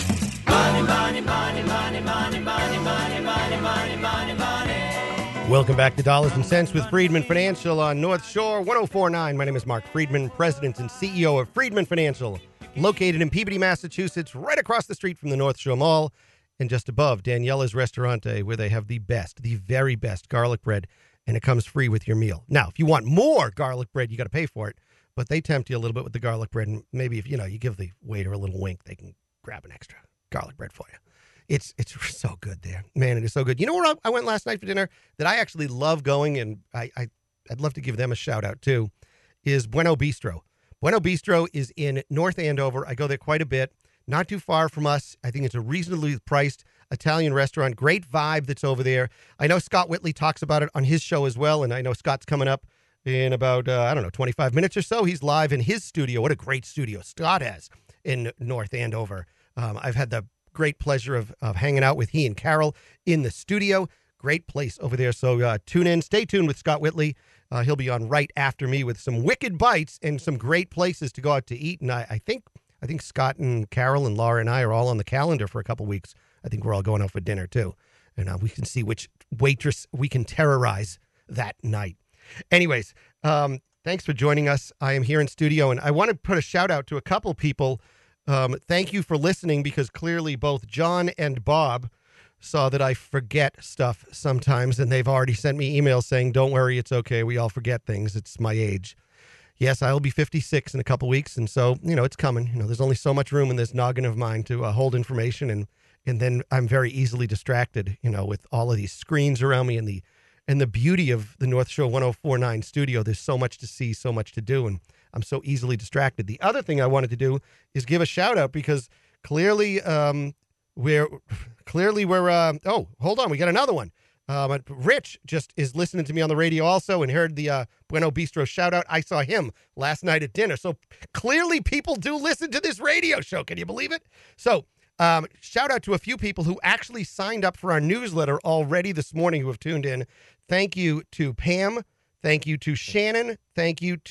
Money, money, money, money, money, money, money, money, money, money, money. Welcome back to Dollars and Cents with Friedman Financial on North Shore ten forty-nine. My name is Mark Friedman, President and C E O of Friedman Financial, located in Peabody, Massachusetts, right across the street from the North Shore Mall and just above Daniela's Restaurante, where they have the best, the very best garlic bread, and it comes free with your meal. Now, if you want more garlic bread, you got to pay for it, but they tempt you a little bit with the garlic bread, and maybe if, you know, you give the waiter a little wink, they can grab an extra garlic bread for you. It's it's so good there. Man, it is so good. You know where I went last night for dinner that I actually love going, and I, I, I'd love to give them a shout out too, is Bueno Bistro. Bueno Bistro is in North Andover. I go there quite a bit. Not too far from us. I think it's a reasonably priced Italian restaurant. Great vibe that's over there. I know Scott Whitley talks about it on his show as well, and I know Scott's coming up in about, uh, I don't know, twenty-five minutes or so. He's live in his studio. What a great studio Scott has in North Andover. Um, I've had the great pleasure of, of hanging out with he and Carol in the studio. Great place over there. So uh, tune in. Stay tuned with Scott Whitley. Uh, he'll be on right after me with some wicked bites and some great places to go out to eat. And I, I think I think Scott and Carol and Laura and I are all on the calendar for a couple weeks. I think we're all going out for dinner too. And uh, we can see which waitress we can terrorize that night. Anyways, um, thanks for joining us. I am here in studio, and I want to put a shout out to a couple people. Um, thank you for listening, because clearly both John and Bob saw that I forget stuff sometimes, and they've already sent me emails saying, don't worry, it's okay. We all forget things. It's my age. Yes, I'll be fifty-six in a couple weeks, and so, you know, it's coming. You know, there's only so much room in this noggin of mine to uh, hold information, and and then I'm very easily distracted, you know, with all of these screens around me and the and the beauty of the North Shore ten forty-nine studio. There's so much to see, so much to do, and I'm so easily distracted. The other thing I wanted to do is give a shout out, because clearly um, we're clearly we're uh, oh, hold on, we got another one. Um, Rich just is listening to me on the radio also and heard the uh, Bueno Bistro shout out. I saw him last night at dinner. So clearly people do listen to this radio show. Can you believe it? So um, shout out to a few people who actually signed up for our newsletter already this morning who have tuned in. Thank you to Pam. Thank you to Shannon. Thank you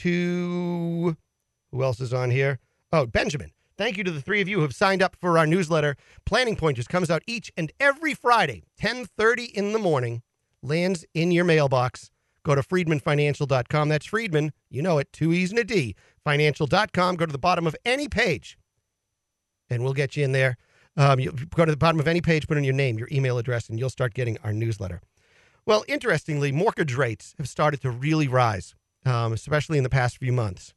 to, who else is on here? Oh, Benjamin. Thank you to the three of you who have signed up for our newsletter. Planning Pointers comes out each and every Friday, ten thirty in the morning, lands in your mailbox. Go to friedman financial dot com. That's Friedman, you know it, two E's and a D, financial dot com. Go to the bottom of any page, and we'll get you in there. Um, you go to the bottom of any page, put in your name, your email address, and you'll start getting our newsletter. Well, interestingly, mortgage rates have started to really rise, um, especially in the past few months.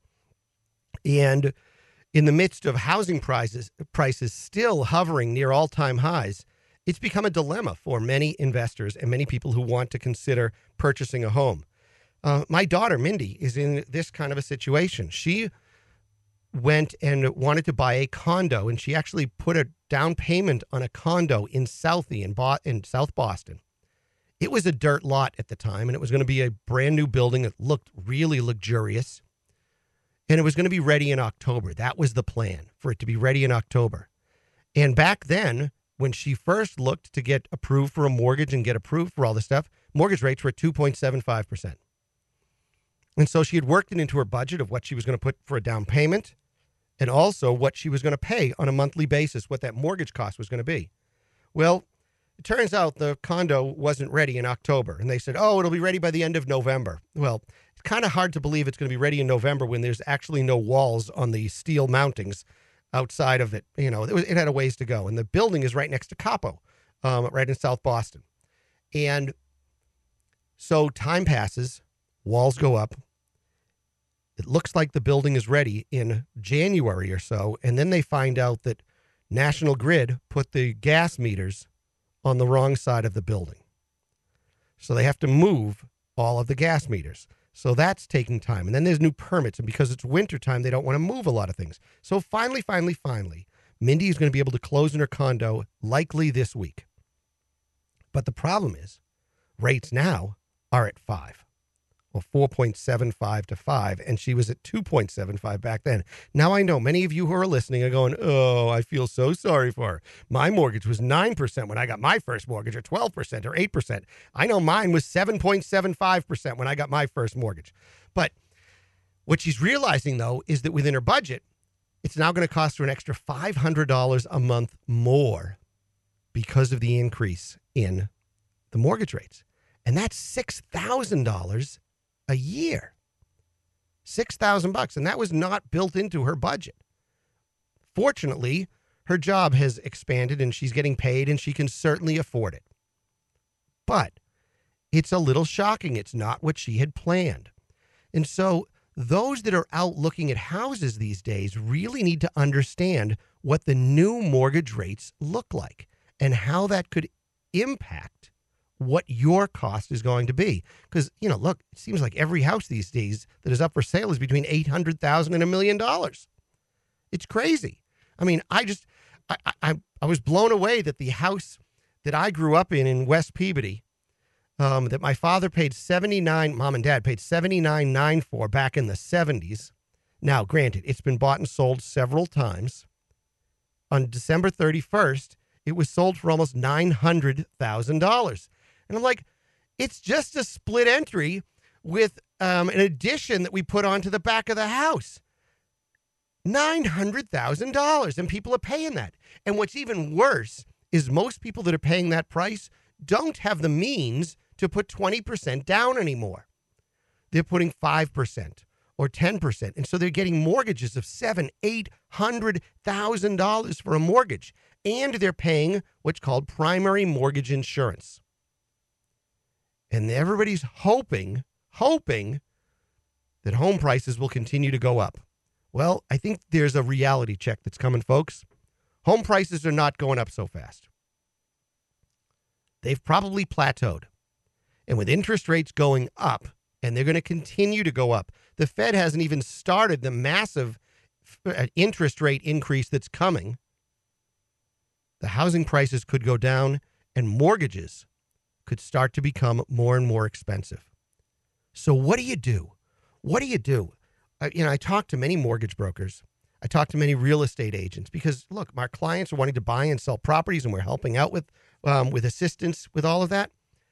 And in the midst of housing prices prices still hovering near all-time highs, it's become a dilemma for many investors and many people who want to consider purchasing a home. Uh, my daughter, Mindy, is in this kind of a situation. She went and wanted to buy a condo, and she actually put a down payment on a condo in Southie in, Bo- in South Boston. It was a dirt lot at the time, and it was going to be a brand new building that looked really luxurious. And it was going to be ready in October. That was the plan, for it to be ready in October. And back then, when she first looked to get approved for a mortgage and get approved for all this stuff, mortgage rates were at two point seven five percent. And so she had worked it into her budget of what she was going to put for a down payment and also what she was going to pay on a monthly basis, what that mortgage cost was going to be. Well, it turns out the condo wasn't ready in October. And they said, oh, it'll be ready by the end of November. Well, it's kind of hard to believe it's going to be ready in November when there's actually no walls on the steel mountings outside of it. You know, it, was, it had a ways to go. And the building is right next to Capo, um, right in South Boston. And so time passes, walls go up. It looks like the building is ready in January or so. And then they find out that National Grid put the gas meters on the wrong side of the building. So they have to move all of the gas meters. So that's taking time. And then there's new permits. And because it's wintertime, they don't want to move a lot of things. So finally, finally, finally, Mindy is going to be able to close in her condo likely this week. But the problem is rates now are at five. Well, four point seven five to five, and she was at two point seven five back then. Now I know many of you who are listening are going, oh, I feel so sorry for her. My mortgage was nine percent when I got my first mortgage, or twelve percent, or eight percent. I know mine was seven point seven five percent when I got my first mortgage. But what she's realizing, though, is that within her budget, it's now going to cost her an extra five hundred dollars a month more because of the increase in the mortgage rates. And that's six thousand dollars a year. six thousand bucks. And that was not built into her budget. Fortunately, her job has expanded and she's getting paid and she can certainly afford it. But it's a little shocking. It's not what she had planned. And so those that are out looking at houses these days really need to understand what the new mortgage rates look like and how that could impact what your cost is going to be. Because, you know, look, it seems like every house these days that is up for sale is between eight hundred thousand dollars and a million dollars. It's crazy. I mean, I just, I, I, I was blown away that the house that I grew up in in West Peabody, um, that my father paid seventy-nine, mom and dad paid seventy-nine nine for back in the seventies. Now, granted, it's been bought and sold several times. On December thirty-first, it was sold for almost nine hundred thousand dollars. And I'm like, it's just a split entry with um, an addition that we put onto the back of the house. nine hundred thousand dollars, and people are paying that. And what's even worse is most people that are paying that price don't have the means to put twenty percent down anymore. They're putting five percent or ten percent. And so they're getting mortgages of seven, eight hundred thousand dollars for a mortgage. And they're paying what's called primary mortgage insurance. And everybody's hoping, hoping that home prices will continue to go up. Well, I think there's a reality check that's coming, folks. Home prices are not going up so fast. They've probably plateaued. And with interest rates going up, and they're going to continue to go up, the Fed hasn't even started the massive interest rate increase that's coming. The housing prices could go down, and mortgages could start to become more and more expensive. So what do you do? What do you do? Uh, you know, I talk to many mortgage brokers. I talk to many real estate agents because, look, our clients are wanting to buy and sell properties, and we're helping out with um, with assistance with all of that.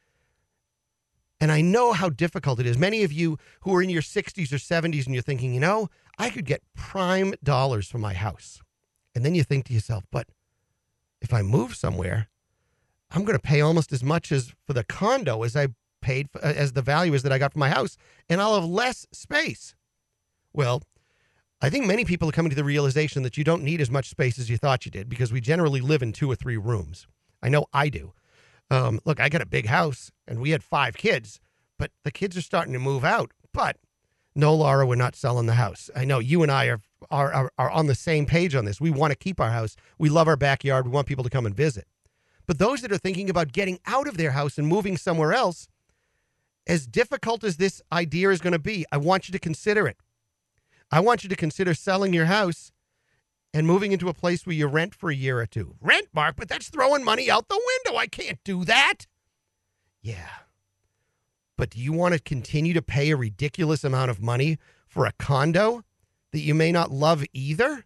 And I know how difficult it is. Many of you who are in your sixties or seventies and you're thinking, you know, I could get prime dollars for my house. And then you think to yourself, but if I move somewhere, I'm going to pay almost as much as for the condo as I paid for, as the value is that I got for my house, and I'll have less space. Well, I think many people are coming to the realization that you don't need as much space as you thought you did because we generally live in two or three rooms. I know I do. Um, look, I got a big house and we had five kids, but the kids are starting to move out. But no, Laura, we're not selling the house. I know you and I are are are, are on the same page on this. We want to keep our house. We love our backyard. We want people to come and visit. But those that are thinking about getting out of their house and moving somewhere else, as difficult as this idea is going to be, I want you to consider it. I want you to consider selling your house and moving into a place where you rent for a year or two. Rent, Mark, but that's throwing money out the window. I can't do that. Yeah. But do you want to continue to pay a ridiculous amount of money for a condo that you may not love either?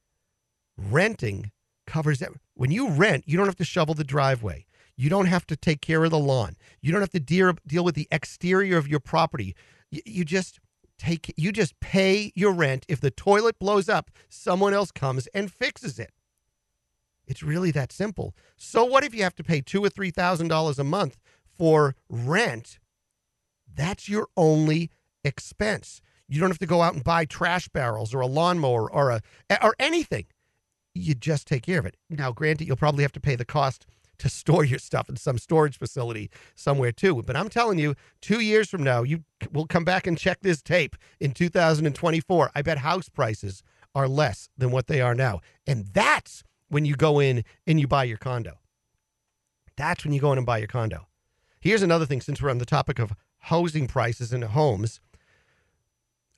Renting covers that. When you rent, you don't have to shovel the driveway. You don't have to take care of the lawn. You don't have to deal, deal with the exterior of your property. You, you just take, you just pay your rent. If the toilet blows up, someone else comes and fixes it. It's really that simple. So what if you have to pay two or three thousand dollars a month for rent? That's your only expense. You don't have to go out and buy trash barrels or a lawnmower or a or anything. You just take care of it. Now, granted, you'll probably have to pay the cost to store your stuff in some storage facility somewhere too. But I'm telling you, two years from now, you will come back and check this tape in two thousand twenty-four. I bet house prices are less than what they are now. And that's when you go in and you buy your condo. That's when you go in and buy your condo. Here's another thing, since we're on the topic of housing prices and homes.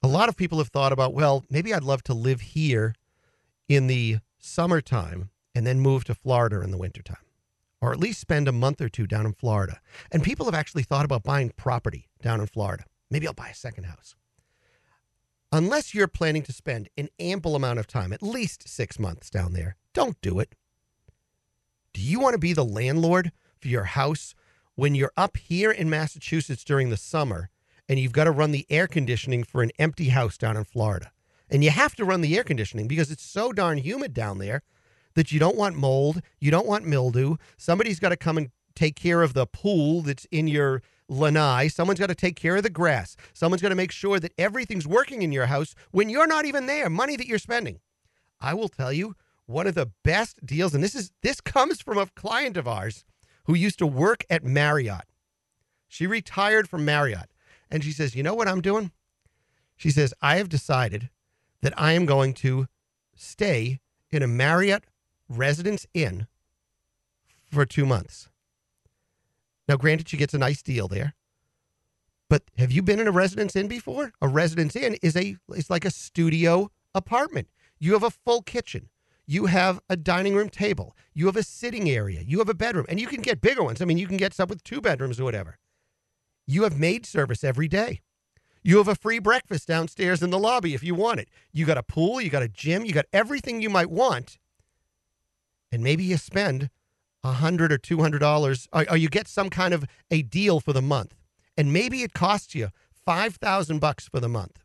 A lot of people have thought about, well, maybe I'd love to live here in the summertime and then move to Florida in the wintertime, or at least spend a month or two down in Florida. And people have actually thought about buying property down in Florida. Maybe I'll buy a second house. Unless you're planning to spend an ample amount of time, at least six months down there, don't do it. Do you want to be the landlord for your house when you're up here in Massachusetts during the summer and you've got to run the air conditioning for an empty house down in Florida? And you have to run the air conditioning because it's so darn humid down there that you don't want mold, you don't want mildew. Somebody's got to come and take care of the pool that's in your lanai. Someone's got to take care of the grass. Someone's got to make sure that everything's working in your house when you're not even there, money that you're spending. I will tell you, one of the best deals, and this is this comes from a client of ours who used to work at Marriott. She retired from Marriott, and she says, you know what I'm doing? She says, I have decided that I am going to stay in a Marriott Residence Inn for two months. Now, granted, she gets a nice deal there, but have you been in a Residence Inn before? A Residence Inn is a it's like a studio apartment. You have a full kitchen. You have a dining room table. You have a sitting area. You have a bedroom, and you can get bigger ones. I mean, you can get some with two bedrooms or whatever. You have maid service every day. You have a free breakfast downstairs in the lobby if you want it. You got a pool, you got a gym, you got everything you might want. And maybe you spend a hundred or two hundred dollars, or, or you get some kind of a deal for the month, and maybe it costs you five thousand bucks for the month.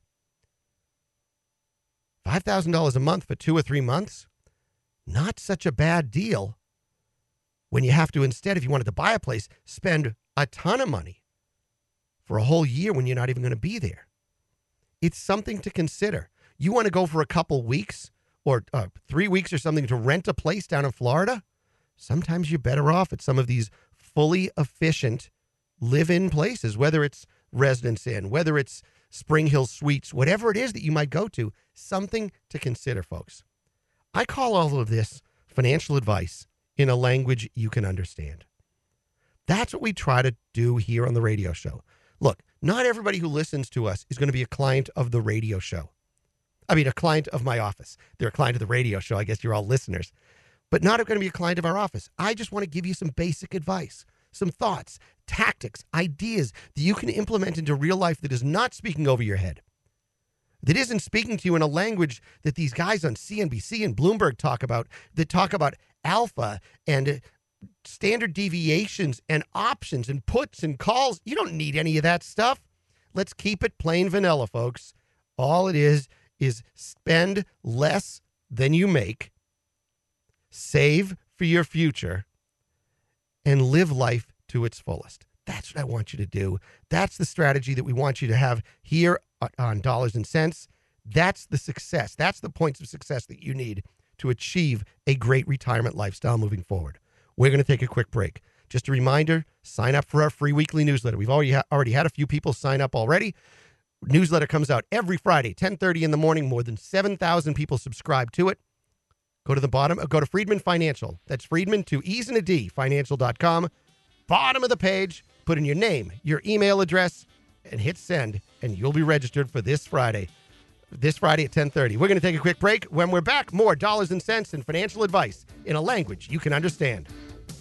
Five thousand dollars a month for two or three months, not such a bad deal. When you have to instead, if you wanted to buy a place, spend a ton of money for a whole year when you're not even going to be there. It's something to consider. You want to go for a couple weeks or uh, three weeks or something to rent a place down in Florida? Sometimes you're better off at some of these fully efficient live-in places, whether it's Residence Inn, whether it's Spring Hill Suites, whatever it is that you might go to, something to consider, folks. I call all of this financial advice in a language you can understand. That's what we try to do here on the radio show. Look, not everybody who listens to us is going to be a client of the radio show. I mean, a client of my office. They're a client of the radio show. I guess you're all listeners. But not going to be a client of our office. I just want to give you some basic advice, some thoughts, tactics, ideas that you can implement into real life that is not speaking over your head, that isn't speaking to you in a language that these guys on C N B C and Bloomberg talk about, that talk about alpha and standard deviations and options and puts and calls. You don't need any of that stuff. Let's keep it plain vanilla, folks. All it is is spend less than you make, save for your future, and live life to its fullest. That's what I want you to do. That's the strategy that we want you to have here on Dollars and Cents. That's the success. That's the points of success that you need to achieve a great retirement lifestyle moving forward. We're going to take a quick break. Just a reminder, sign up for our free weekly newsletter. We've already, ha- already had a few people sign up already. Newsletter comes out every Friday, ten thirty in the morning. More than seven thousand people subscribe to it. Go to the bottom, go to Friedman Financial. That's Friedman, to E's and a D, financial dot com. Bottom of the page, put in your name, your email address, and hit send, and you'll be registered for this Friday. This Friday at ten thirty. We're going to take a quick break. When we're back, more Dollars and Cents and financial advice in a language you can understand.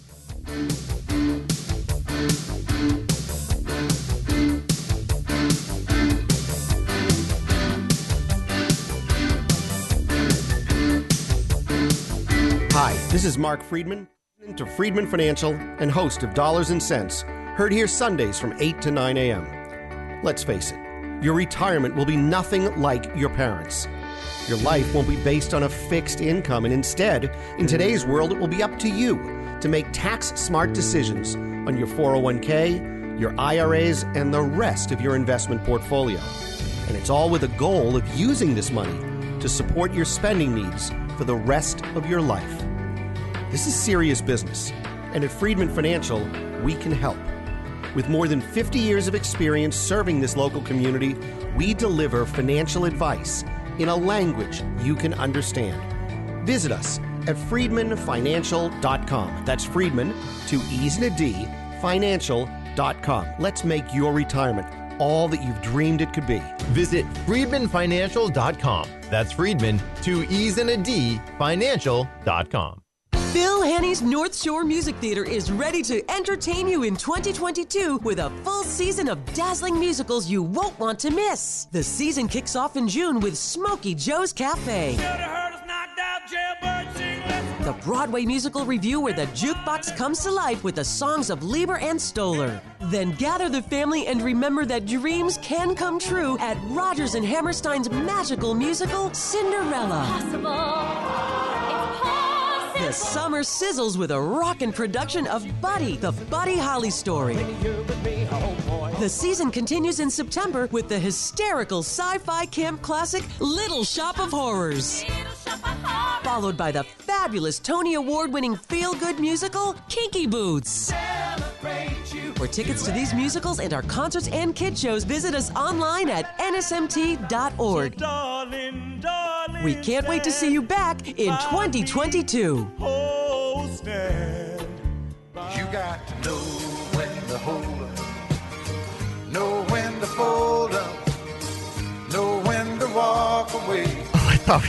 Hi, this is Mark Friedman, to Friedman Financial and host of Dollars and Cents, heard here Sundays from eight to nine a.m. Let's face it, your retirement will be nothing like your parents'. Your life won't be based on a fixed income, and instead, in today's world, it will be up to you to make tax-smart decisions on your four oh one k, your I R As, and the rest of your investment portfolio. And it's all with a goal of using this money to support your spending needs for the rest of your life. This is serious business, and at Friedman Financial, we can help. With more than fifty years of experience serving this local community, we deliver financial advice in a language you can understand. Visit us at friedman financial dot com. That's Friedman, two E's and a D, financial dot com. Let's make your retirement all that you've dreamed it could be. Visit friedman financial dot com. That's Friedman, two E's and a D, financial dot com. Phil Haney's North Shore Music Theater is ready to entertain you in twenty twenty-two with a full season of dazzling musicals you won't want to miss. The season kicks off in June with Smokey Joe's Cafe. The Broadway musical review where the jukebox comes to life with the songs of Lieber and Stoller. Then gather the family and remember that dreams can come true at Rodgers and Hammerstein's magical musical, Cinderella. The summer sizzles with a rockin' production of Buddy, the Buddy Holly story. The season continues in September with the hysterical sci-fi camp classic Little Shop of Horrors. Followed by the fabulous Tony Award-winning feel-good musical, Kinky Boots. For tickets to these musicals and our concerts and kid shows, visit us online at N S M T dot org. We can't wait to see you back in twenty twenty-two. You got to know when to hold up, know when to fold up, know when to walk away. Oh, I thought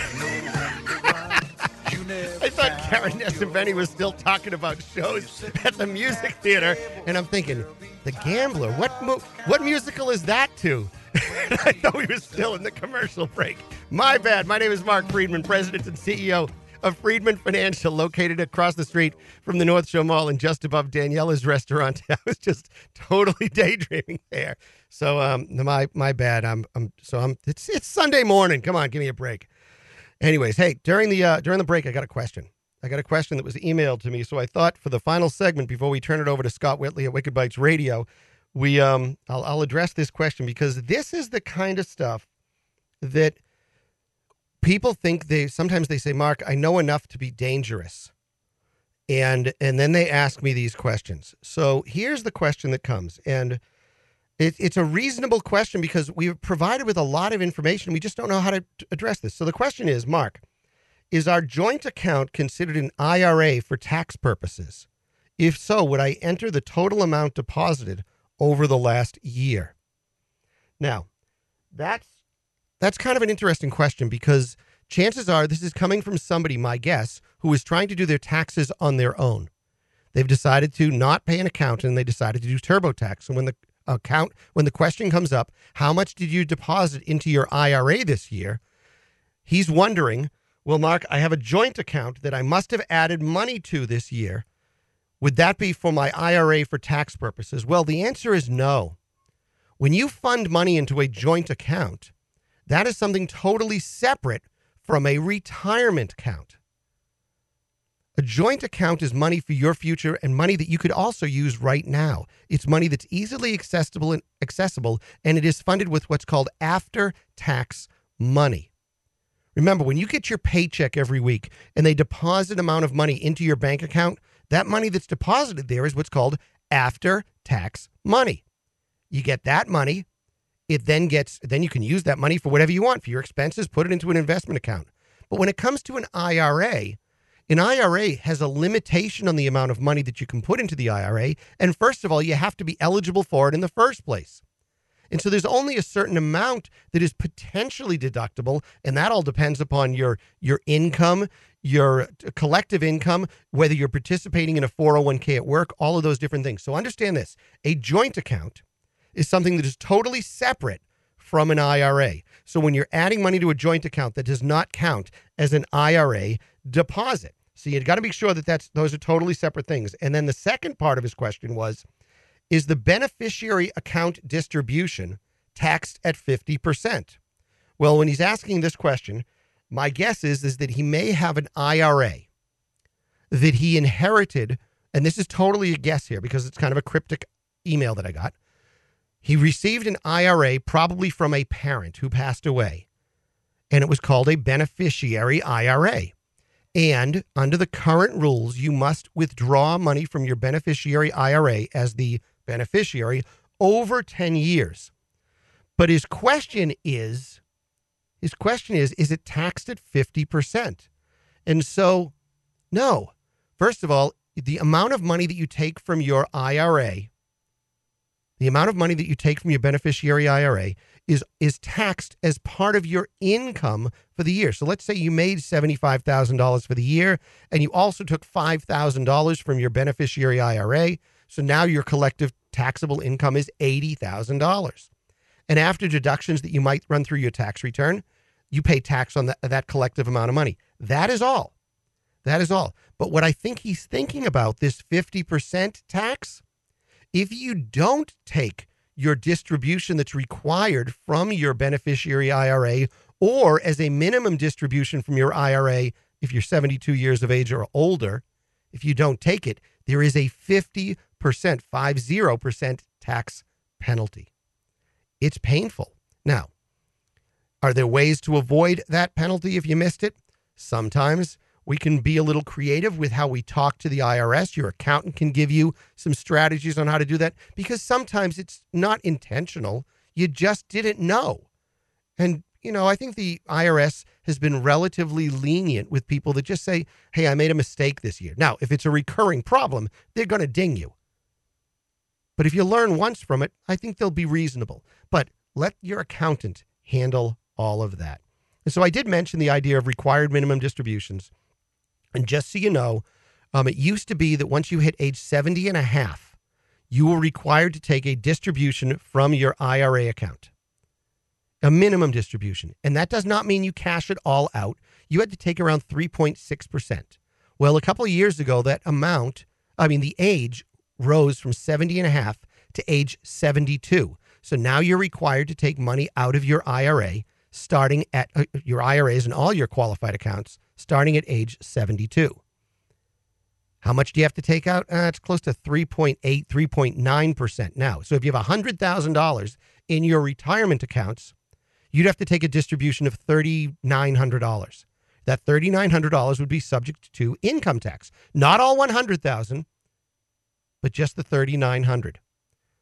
I thought Karen Nesaveni was still talking about shows at the music theater, and I'm thinking, The Gambler. What mo- what musical is that to? I thought we were still in the commercial break. My bad. My name is Mark Friedman, President and C E O of Friedman Financial, located across the street from the North Shore Mall and just above Daniela's restaurant. I was just totally daydreaming there. So um, my my bad. I'm I'm so I'm. It's it's Sunday morning. Come on, give me a break. Anyways, hey, during the uh, during the break, I got a question. I got a question that was emailed to me. So I thought for the final segment, before we turn it over to Scott Whitley at Wicked Bites Radio, we um I'll, I'll address this question, because this is the kind of stuff that people think they sometimes they say, Mark, I know enough to be dangerous. And and then they ask me these questions. So here's the question that comes. And it, it's a reasonable question because we've provided with a lot of information. We just don't know how to address this. So the question is, Mark, is our joint account considered an I R A for tax purposes? If so, would I enter the total amount deposited over the last year? Now, that's that's kind of an interesting question, because chances are this is coming from somebody, my guess, who is trying to do their taxes on their own. They've decided to not pay an accountant, and they decided to do TurboTax. And when the account, when the question comes up, how much did you deposit into your I R A this year? He's wondering, well, Mark, I have a joint account that I must have added money to this year. Would that be for my I R A for tax purposes? Well, the answer is no. When you fund money into a joint account, that is something totally separate from a retirement account. A joint account is money for your future and money that you could also use right now. It's money that's easily accessible and accessible, and it is funded with what's called after-tax money. Remember, when you get your paycheck every week and they deposit an amount of money into your bank account, that money that's deposited there is what's called after-tax money. You get that money. It then gets, then you can use that money for whatever you want, for your expenses, put it into an investment account. But when it comes to an I R A, an I R A has a limitation on the amount of money that you can put into the I R A. And first of all, you have to be eligible for it in the first place. And so there's only a certain amount that is potentially deductible, and that all depends upon your your income, your collective income, whether you're participating in a four oh one k at work, all of those different things. So understand this. A joint account is something that is totally separate from an I R A. So when you're adding money to a joint account, that does not count as an I R A deposit. So you've got to be sure that that's those are totally separate things. And then the second part of his question was, is the beneficiary account distribution taxed at fifty percent? Well, when he's asking this question, my guess is, is that he may have an I R A that he inherited, and this is totally a guess here because it's kind of a cryptic email that I got. He received an I R A probably from a parent who passed away, and it was called a beneficiary I R A. And under the current rules, you must withdraw money from your beneficiary I R A as the beneficiary over ten years. But his question is, his question is, is it taxed at fifty percent? And so, no. First of all, the amount of money that you take from your I R A The amount of money that you take from your beneficiary I R A is is taxed as part of your income for the year. So let's say you made seventy-five thousand dollars for the year, and you also took five thousand dollars from your beneficiary I R A. So now your collective taxable income is eighty thousand dollars. And after deductions that you might run through your tax return, you pay tax on that, that collective amount of money. That is all. That is all. But what I think he's thinking about, this fifty percent tax, if you don't take your distribution that's required from your beneficiary I R A, or as a minimum distribution from your I R A, if you're seventy-two years of age or older, if you don't take it, there is a fifty percent, five zero percent tax penalty. It's painful. Now, are there ways to avoid that penalty if you missed it? Sometimes we can be a little creative with how we talk to the I R S. Your accountant can give you some strategies on how to do that, because sometimes it's not intentional. You just didn't know. And, you know, I think the I R S has been relatively lenient with people that just say, hey, I made a mistake this year. Now, if it's a recurring problem, they're going to ding you. But if you learn once from it, I think they'll be reasonable. But let your accountant handle all of that. And so I did mention the idea of required minimum distributions. And just so you know, um, it used to be that once you hit age seventy and a half, you were required to take a distribution from your I R A account, a minimum distribution. And that does not mean you cash it all out. You had to take around three point six percent. Well, a couple of years ago, that amount, I mean, the age rose from seventy and a half to age seventy-two. So now you're required to take money out of your I R A, starting at uh, your I R As and all your qualified accounts, starting at age seventy-two. How much do you have to take out? Uh, it's close to three point eight, three point nine percent now. So if you have one hundred thousand dollars in your retirement accounts, you'd have to take a distribution of three thousand nine hundred dollars. That three thousand nine hundred dollars would be subject to income tax. Not all one hundred thousand dollars, but just the three thousand nine hundred dollars.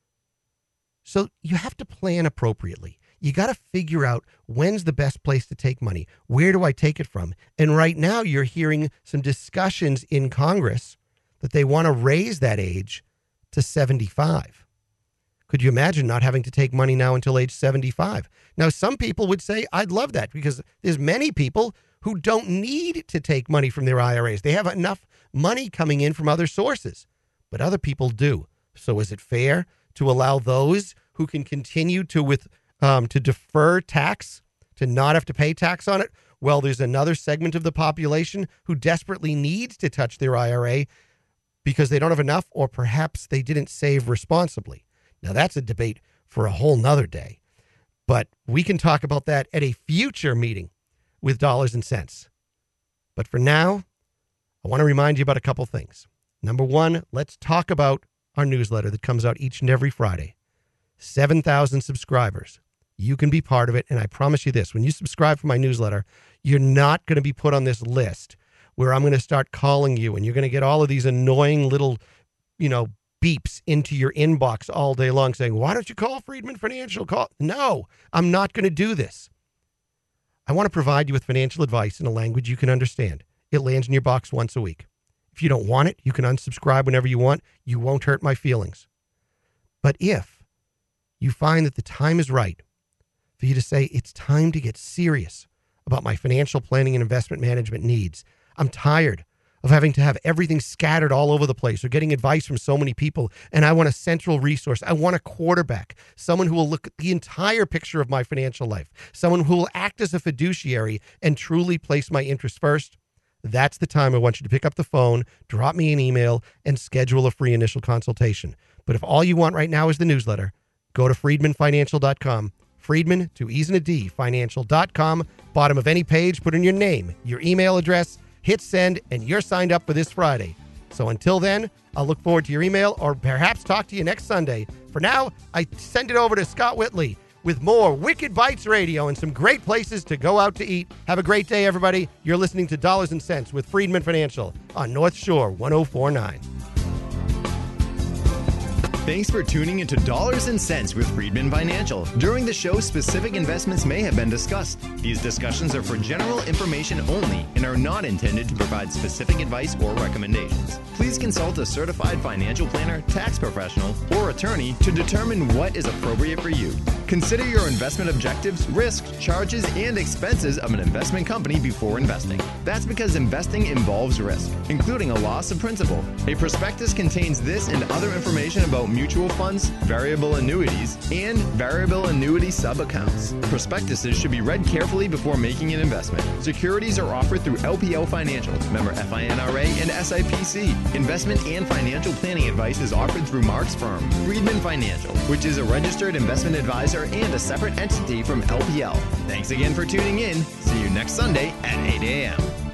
So you have to plan appropriately. You got to figure out when's the best place to take money. Where do I take it from? And right now you're hearing some discussions in Congress that they want to raise that age to seventy-five. Could you imagine not having to take money now until age seventy-five? Now, some people would say, I'd love that, because there's many people who don't need to take money from their I R As. They have enough money coming in from other sources, but other people do. So is it fair to allow those who can continue to with um, to defer tax, to not have to pay tax on it? Well, there's another segment of the population who desperately needs to touch their I R A because they don't have enough, or perhaps they didn't save responsibly. Now, that's a debate for a whole nother day, but we can talk about that at a future meeting with Dollars and Cents. But for now, I want to remind you about a couple things. Number one, let's talk about our newsletter that comes out each and every Friday. seven thousand subscribers. You can be part of it. And I promise you this, when you subscribe for my newsletter, you're not going to be put on this list where I'm going to start calling you and you're going to get all of these annoying little, you know, beeps into your inbox all day long saying, why don't you call Friedman Financial? Call. No, I'm not going to do this. I want to provide you with financial advice in a language you can understand. It lands in your box once a week. If you don't want it, you can unsubscribe whenever you want. You won't hurt my feelings. But if you find that the time is right for you to say, it's time to get serious about my financial planning and investment management needs, I'm tired of having to have everything scattered all over the place or getting advice from so many people, and I want a central resource. I want a quarterback, someone who will look at the entire picture of my financial life, someone who will act as a fiduciary and truly place my interests first. That's the time I want you to pick up the phone, drop me an email, and schedule a free initial consultation. But if all you want right now is the newsletter, go to friedman financial dot com. Friedman, two E's and a D, financial dot com. Bottom of any page, put in your name, your email address, hit send, and you're signed up for this Friday. So until then, I'll look forward to your email or perhaps talk to you next Sunday. For now, I send it over to Scott Whitley with more Wicked Bites Radio and some great places to go out to eat. Have a great day, everybody. You're listening to Dollars and Cents with Friedman Financial on North Shore one oh four point nine. Thanks for tuning into Dollars and Cents with Friedman Financial. During the show, specific investments may have been discussed. These discussions are for general information only and are not intended to provide specific advice or recommendations. Please consult a certified financial planner, tax professional, or attorney to determine what is appropriate for you. Consider your investment objectives, risks, charges, and expenses of an investment company before investing. That's because investing involves risk, including a loss of principal. A prospectus contains this and other information about mutual funds, variable annuities, and variable annuity sub-accounts. Prospectuses should be read carefully before making an investment. Securities are offered through L P L Financial, member F I N R A and S I P C. Investment and financial planning advice is offered through Mark's firm, Friedman Financial, which is a registered investment advisor and a separate entity from L P L. Thanks again for tuning in. See you next Sunday at eight a.m.